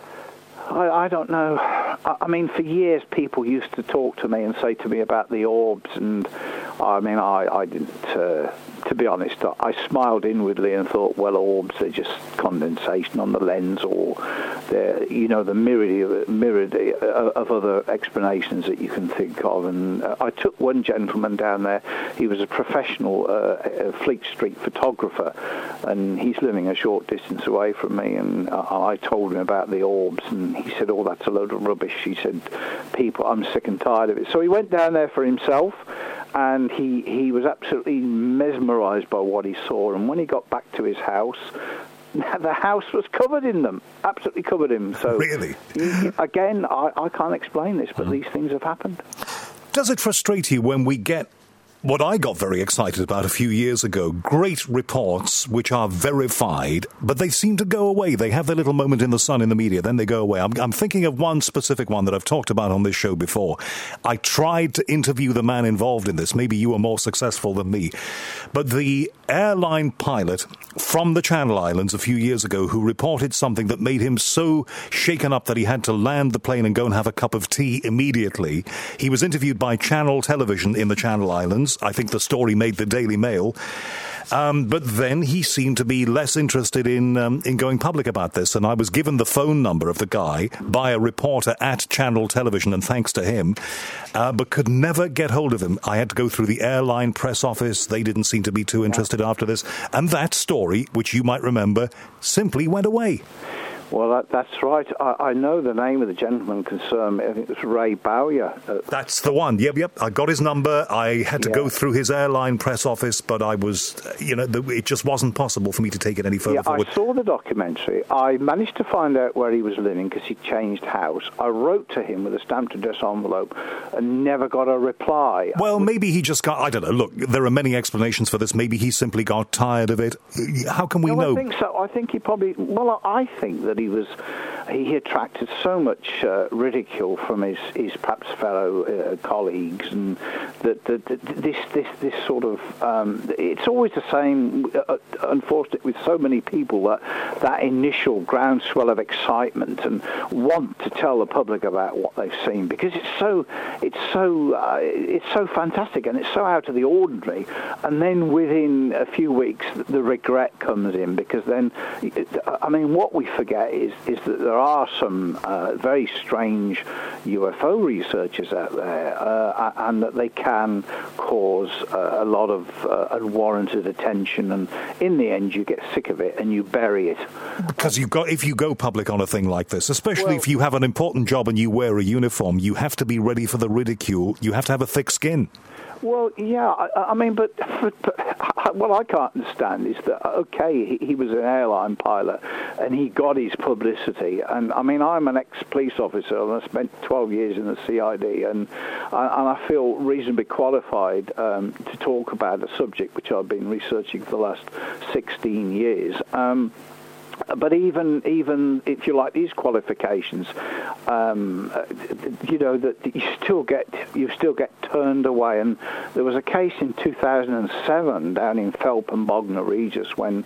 I, I don't know. I, I mean, for years, people used to talk to me and say to me about the orbs, and I mean, I, I didn't, uh, to be honest, I smiled inwardly and thought, well, orbs, they're just condensation on the lens, or they're, you know, the myriad, myriad of other explanations that you can think of. And uh, I took one gentleman down there. He was a professional uh, Fleet Street photographer, and he's living a short distance away from me, and I, I told him about the orbs, and he said, oh, that's a load of rubbish. He said, people, I'm sick and tired of it. So he went down there for himself, and he, he was absolutely mesmerised by what he saw. And when he got back to his house, the house was covered in them, absolutely covered in them. So really? He, again, I, I can't explain this, but mm. these things have happened. Does it frustrate you when we get what I got very excited about a few years ago, great reports which are verified, but they seem to go away. They have their little moment in the sun in the media, then they go away. I'm, I'm thinking of one specific one that I've talked about on this show before. I tried to interview the man involved in this. Maybe you were more successful than me. But the airline pilot from the Channel Islands a few years ago who reported something that made him so shaken up that he had to land the plane and go and have a cup of tea immediately. He was interviewed by Channel Television in the Channel Islands. I think the story made the Daily Mail. Um, but then he seemed to be less interested in um, in going public about this. And I was given the phone number of the guy by a reporter at Channel Television, and thanks to him, uh, but could never get hold of him. I had to go through the airline press office. They didn't seem to be too interested after this. And that story, which you might remember, simply went away. Well, that, that's right. I, I know the name of the gentleman concerned. I think it was Ray Bowyer. Uh, that's the one. Yep, yep. I got his number. I had to yeah. go through his airline press office, but I was, you know, the, it just wasn't possible for me to take it any further yeah, forward. I saw the documentary. I managed to find out where he was living because he changed house. I wrote to him with a stamped address envelope and never got a reply. Well, maybe he just got, I don't know. Look, there are many explanations for this. Maybe he simply got tired of it. How can we no, know? I think so. I think he probably, well, I think that he was, he attracted so much uh, ridicule from his, his perhaps fellow uh, colleagues, and that, that, that this this this sort of um, it's always the same. Uh, unfortunately, with so many people, that that initial groundswell of excitement and want to tell the public about what they've seen because it's so it's so uh, it's so fantastic and it's so out of the ordinary, and then within a few weeks the regret comes in because then I mean what we forget is is that there are some uh, very strange U F O researchers out there, uh, and that they can cause uh, a lot of uh, unwarranted attention, and in the end you get sick of it and you bury it. Because you've got, if you go public on a thing like this, especially well, if you have an important job and you wear a uniform, you have to be ready for the ridicule. You have to have a thick skin. Well, yeah, I, I mean, but, but what I can't understand is that, okay, he, he was an airline pilot and he got his publicity. And, I mean, I'm an ex-police officer and I spent twelve years in the C I D, and, and I feel reasonably qualified um, to talk about a subject which I've been researching for the last sixteen years. Um But even, even if you like these qualifications, um, you know that you still get you still get turned away. And there was a case in two thousand seven down in Phelps and Bognor Regis when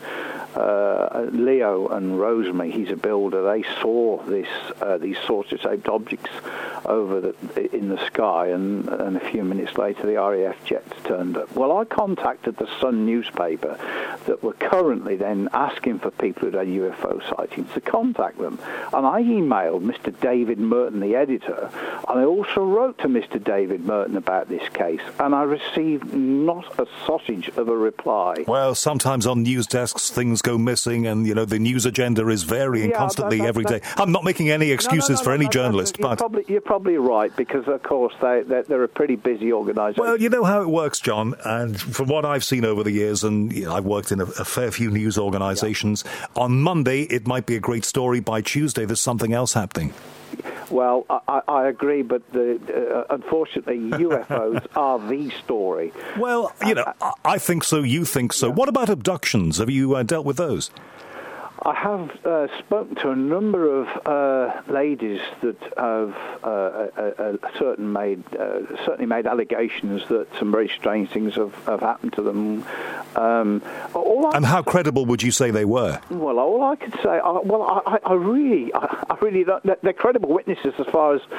uh, Leo and Rosemary, he's a builder, they saw this uh, these saucer-shaped objects over the, in the sky, and, and a few minutes later the R A F jets turned up. Well, I contacted the Sun newspaper that were currently then asking for people who had U F O sightings to contact them, and I emailed Mister David Merton, the editor, and I also wrote to Mister David Merton about this case, and I received not a sausage of a reply. Well, sometimes on news desks things go missing, and you know the news agenda is varying yeah, constantly that, that, every that, day. I'm not making any excuses no, no, no, for no, any no, journalist, you're but probably, you're probably right, because of course they they're, they're a pretty busy organisation. Well, you know how it works, John, and from what I've seen over the years, and you know, I've worked in a, a fair few news organisations. Yeah. On Monday, it might be a great story. By Tuesday, there's something else happening. Well, I, I agree, but the, uh, unfortunately, U F Os are the story. Well, you know, I, I think so, you think so. Yeah. What about abductions? Have you uh, dealt with those? I have uh, spoken to a number of uh, ladies that have uh, uh, uh, certain made, uh, certainly made allegations that some very strange things have, have happened to them. Um, all and how credible would you say they were? Well, all I could say, uh, well, I, I really, I, I really don't. They're credible witnesses as far as,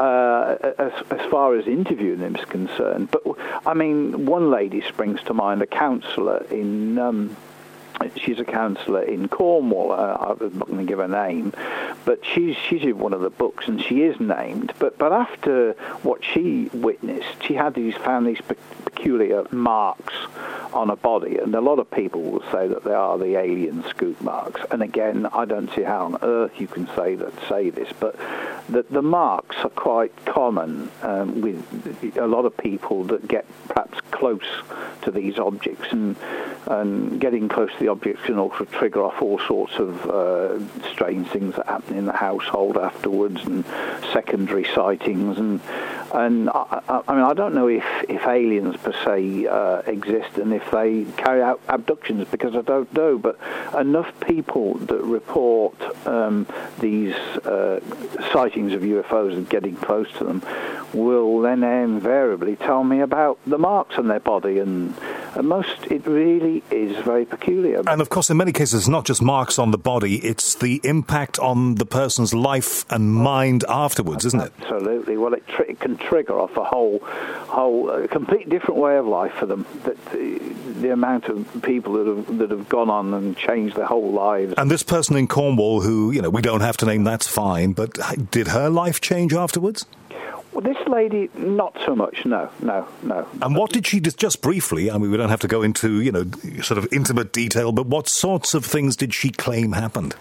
uh, as as far as interviewing them is concerned. But I mean, one lady springs to mind, a counsellor in. Um, She's a counsellor in Cornwall. Uh, I'm not going to give her name, but she's she's in one of the books, and she is named. But but after what she witnessed, she had these found these pe- peculiar marks on her body, and a lot of people will say that they are the alien scoop marks. And again, I don't see how on earth you can say that say this, but the, the marks are quite common um, with a lot of people that get perhaps close to these objects, and and getting close to the objects can also trigger off all sorts of uh, strange things that happen in the household afterwards, and secondary sightings, and And I, I, I mean, I don't know if, if aliens per se uh, exist and if they carry out abductions, because I don't know. But enough people that report um, these uh, sightings of U F Os and getting close to them will then invariably tell me about the marks on their body, and, and most, it really is very peculiar. And of course, in many cases, it's not just marks on the body, it's the impact on the person's life and mind afterwards, isn't it? Absolutely. Well, it, tr- it can trigger off a whole, whole, uh, complete different way of life for them. That the, the amount of people that have that have gone on and changed their whole lives. And this person in Cornwall, who, you know, we don't have to name, that's fine, but did her life change afterwards? Well, this lady, not so much. No, no, no. And what did she just, just briefly? I mean, we don't have to go into, you know, sort of intimate detail, but what sorts of things did she claim happened?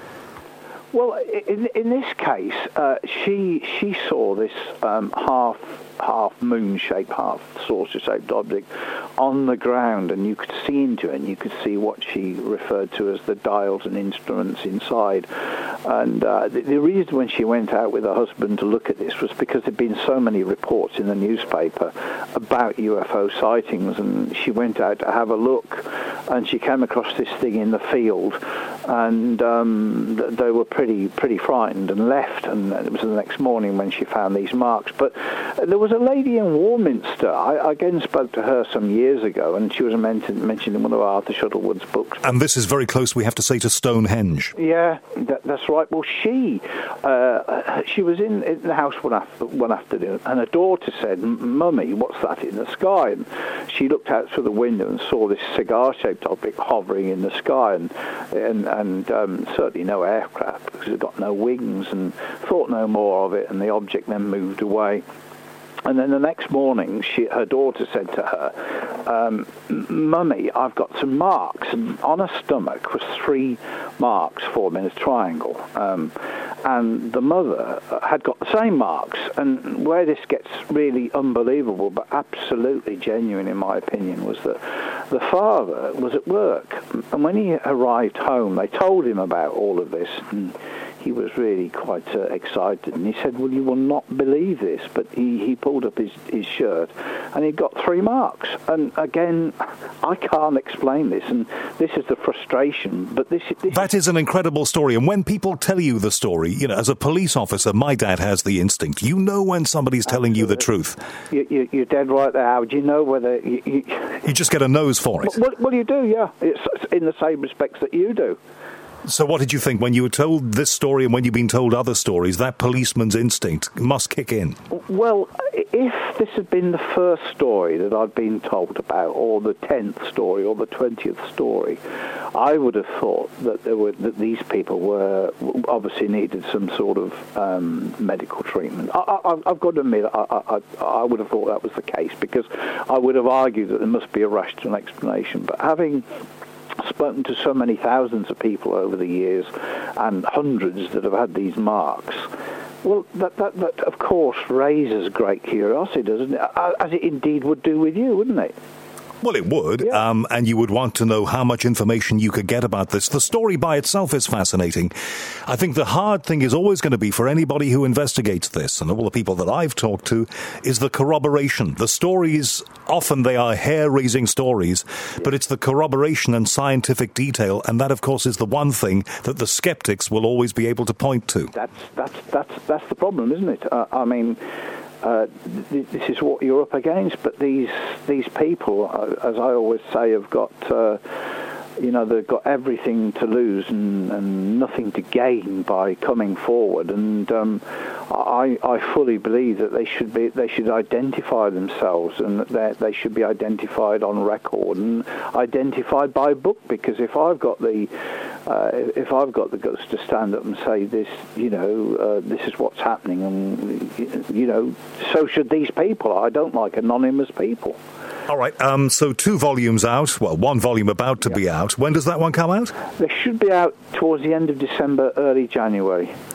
Well, in, in this case, uh, she she saw this um, half half moon-shaped, half saucer-shaped object on the ground, and you could see into it, and you could see what she referred to as the dials and instruments inside. And uh, the, the reason when she went out with her husband to look at this was because there'd been so many reports in the newspaper about U F O sightings, and she went out to have a look, and she came across this thing in the field, and um, they were pretty pretty frightened and left, and it was the next morning when she found these marks. But there was a lady in Warminster, I, I again spoke to her some years ago, and she was mentioned, mentioned in one of Arthur Shuttlewood's books. And this is very close, we have to say, to Stonehenge. Yeah, that, that's right. Well, she uh, she was in, in the house one, after, one afternoon, and her daughter said, "Mummy, what's that in the sky?" And she looked out through the window and saw this cigar-shaped object hovering in the sky, and and, and um, certainly no aircraft, because it got no wings, and thought no more of it, and the object then moved away. And then the next morning, she, her daughter said to her, um, "Mummy, I've got some marks." And on her stomach was three marks forming a triangle. Um, and the mother had got the same marks. And where this gets really unbelievable, but absolutely genuine in my opinion, was that the father was at work. And when he arrived home, they told him about all of this. And he was really quite uh, excited, and he said, "Well, you will not believe this," but he, he pulled up his, his shirt, and he got three marks. And again, I can't explain this, and this is the frustration, but this, this That is an incredible story, and when people tell you the story, you know, as a police officer, my dad has the instinct. You know when somebody's telling Absolutely. you the truth. You, you, you're dead right there, Howard. You know whether... You, you, you just get a nose for it. Well, well, you do, yeah. It's in the same respects that you do. So what did you think when you were told this story and when you've been told other stories? That policeman's instinct must kick in. Well, if this had been the first story that I'd been told about, or the tenth story, or the twentieth story, I would have thought that there were that these people were obviously needed some sort of um, medical treatment. I, I, I've got to admit, I, I, I would have thought that was the case, because I would have argued that there must be a rational explanation. But having spoken to so many thousands of people over the years, and hundreds that have had these marks, well, that, that, that of course raises great curiosity, doesn't it? As it indeed would do with you, wouldn't it? Well, it would, yeah. um, and you would want to know how much information you could get about this. The story by itself is fascinating. I think the hard thing is always going to be for anybody who investigates this, and all the people that I've talked to, is the corroboration. The stories, often they are hair-raising stories, yeah. but it's the corroboration and scientific detail, and that, of course, is the one thing that the skeptics will always be able to point to. That's, that's, that's, that's the problem, isn't it? Uh, I mean... Uh, th- this is what you're up against, but these these people, uh, as I always say, have got, uh, you know, they've got everything to lose and, and nothing to gain by coming forward. And um, I, I fully believe that they should be they should identify themselves, and that they should be identified on record and identified by book. Because if I've got the Uh, if I've got the guts to stand up and say this, you know, uh, this is what's happening, and, you know, so should these people. I don't like anonymous people. All right, um, so two volumes out, well, one volume about to yeah. be out. When does that one come out? They should be out towards the end of December, early January.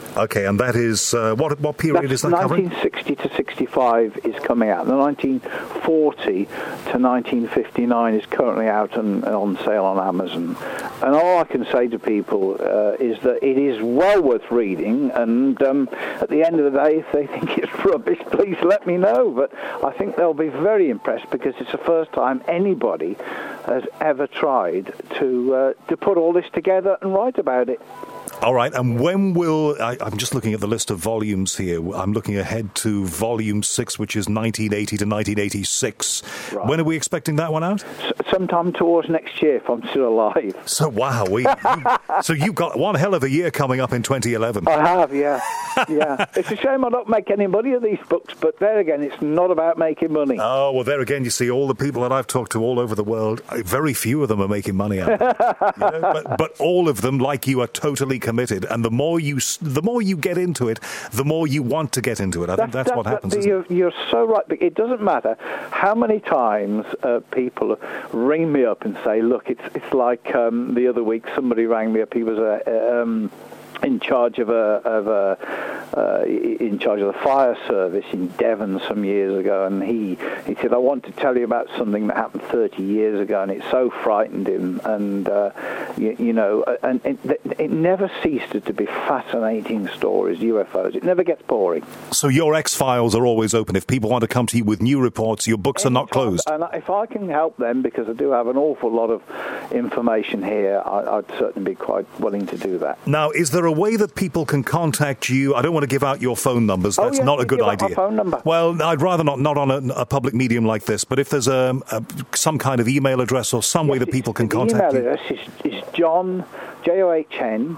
Okay, and that is, uh, what what period That's is that covering? nineteen sixty to sixty-five is coming out. The nineteen forty to nineteen fifty-nine is currently out and, and on sale on Amazon. And all I can say to people uh, is that it is well worth reading, and um, at the end of the day, if they think it's rubbish, please let me know. But I think they'll be very impressed, because it's the first time anybody has ever tried to uh, to put all this together and write about it. All right, and when will... I, I'm just looking at the list of volumes here. I'm looking ahead to volume six, which is nineteen eighty to nineteen eighty-six. Right. When are we expecting that one out? S- sometime towards next year, if I'm still alive. So, wow. We, you, so you've got one hell of a year coming up in twenty eleven. I have, yeah. yeah. It's a shame I don't make any money of these books, but there again, it's not about making money. Oh, well, there again, you see, all the people that I've talked to all over the world, very few of them are making money out of it. You know? but, but all of them, like you, are totally committed, and the more you the more you get into it, the more you want to get into it. I that's, think that's, that's what happens. That, you're, you're so right. It doesn't matter how many times uh, people ring me up and say, "Look, it's it's like um, the other week somebody rang me up. He was a." Um, in charge of a, of a uh, in charge of the fire service in Devon some years ago, and he, he said, I want to tell you about something that happened thirty years ago, and it so frightened him, and uh, you, you know, and it, it never ceased to be fascinating stories, U F Os. It never gets boring. So your X-Files are always open. If people want to come to you with new reports, your books Anytime, are not closed. And if I can help them, because I do have an awful lot of information here, I, I'd certainly be quite willing to do that. Now, is there a way that people can contact you? I don't want to give out your phone numbers. That's oh, yeah, not a good give idea. Out my phone number. Well, I'd rather not not on a, a public medium like this. But if there's a, a some kind of email address or some yes, way that people can contact you. The email address is, is John J O H N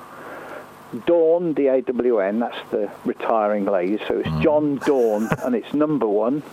Dawn D A W N. That's the retiring lady. So it's mm. John Dawn, and it's number one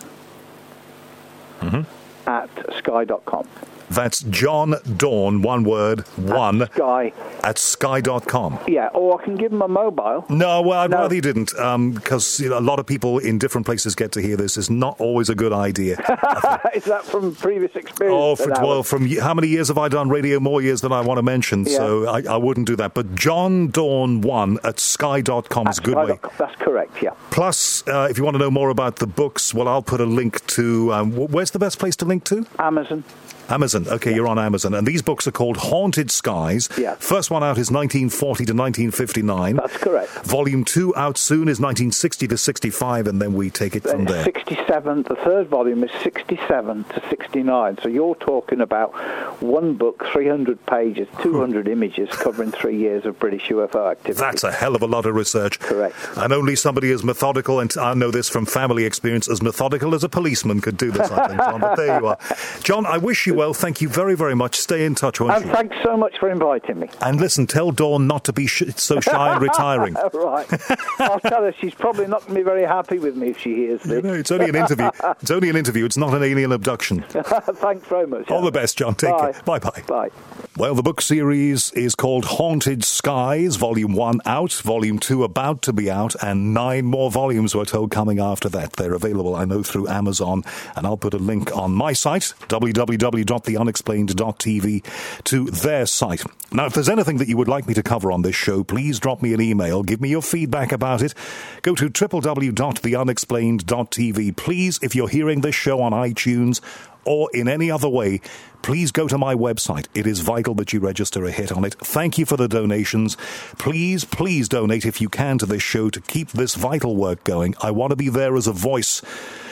mm-hmm. at sky dot com. That's John Dawn, one word, one, at Sky. At sky dot com. Yeah, or I can give them a mobile. No, well, I'd no. rather you didn't, because um, you know, a lot of people in different places get to hear this. It's not always a good idea. Is that from previous experience? Oh, for, well, from how many years have I done radio? More years than I want to mention, yeah. so I, I wouldn't do that. But John Dawn one at sky dot com is a good way. That's correct, yeah. Plus, uh, if you want to know more about the books, well, I'll put a link to... Um, where's the best place to link to? Amazon. Amazon. Okay, yeah. You're on Amazon. And these books are called Haunted Skies. Yeah. First one out is nineteen forty to nineteen fifty-nine. That's correct. Volume two out soon is nineteen sixty to sixty-five, and then we take it from there. sixty-seven. The third volume is sixty-seven to sixty-nine. So you're talking about one book, three hundred pages, two hundred images, covering three years of British U F O activity. That's a hell of a lot of research. Correct. And only somebody as methodical, and I know this from family experience, as methodical as a policeman could do this, I think, John. But there you are. John, I wish you well. Thank you very, very much. Stay in touch, won't and you? Thanks so much for inviting me. And listen, tell Dawn not to be sh- so shy and retiring. Right. I'll tell her she's probably not going to be very happy with me if she hears this. You know, it's only an interview. It's only an interview. It's not an alien abduction. Thanks very much. All the best, John. Take Bye. care. Bye-bye. Bye. Well, the book series is called Haunted Skies, Volume one out, Volume two about to be out, and nine more volumes we're told coming after that. They're available, I know, through Amazon, and I'll put a link on my site, w w w dot the unexplained dot t v, to their site. Now, if there's anything that you would like me to cover on this show, please drop me an email, give me your feedback about it. Go to w w w dot the unexplained dot t v. Please, if you're hearing this show on iTunes or in any other way, please go to my website. It is vital that you register a hit on it. Thank you for the donations. Please, please donate if you can to this show to keep this vital work going. I want to be there as a voice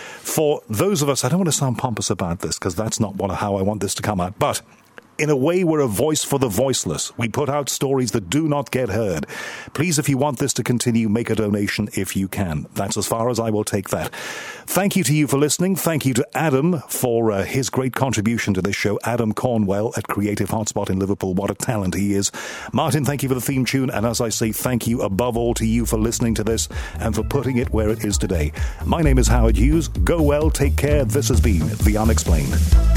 for those of us. I don't want to sound pompous about this, because that's not what, how I want this to come out. But in a way, we're a voice for the voiceless. We put out stories that do not get heard. Please, if you want this to continue, make a donation if you can. That's as far as I will take that. Thank you to you for listening. Thank you to Adam for uh, his great contribution to this show. Adam Cornwell at Creative Hotspot in Liverpool. What a talent he is. Martin, thank you for the theme tune. And as I say, thank you above all to you for listening to this and for putting it where it is today. My name is Howard Hughes. Go well, take care. This has been The Unexplained.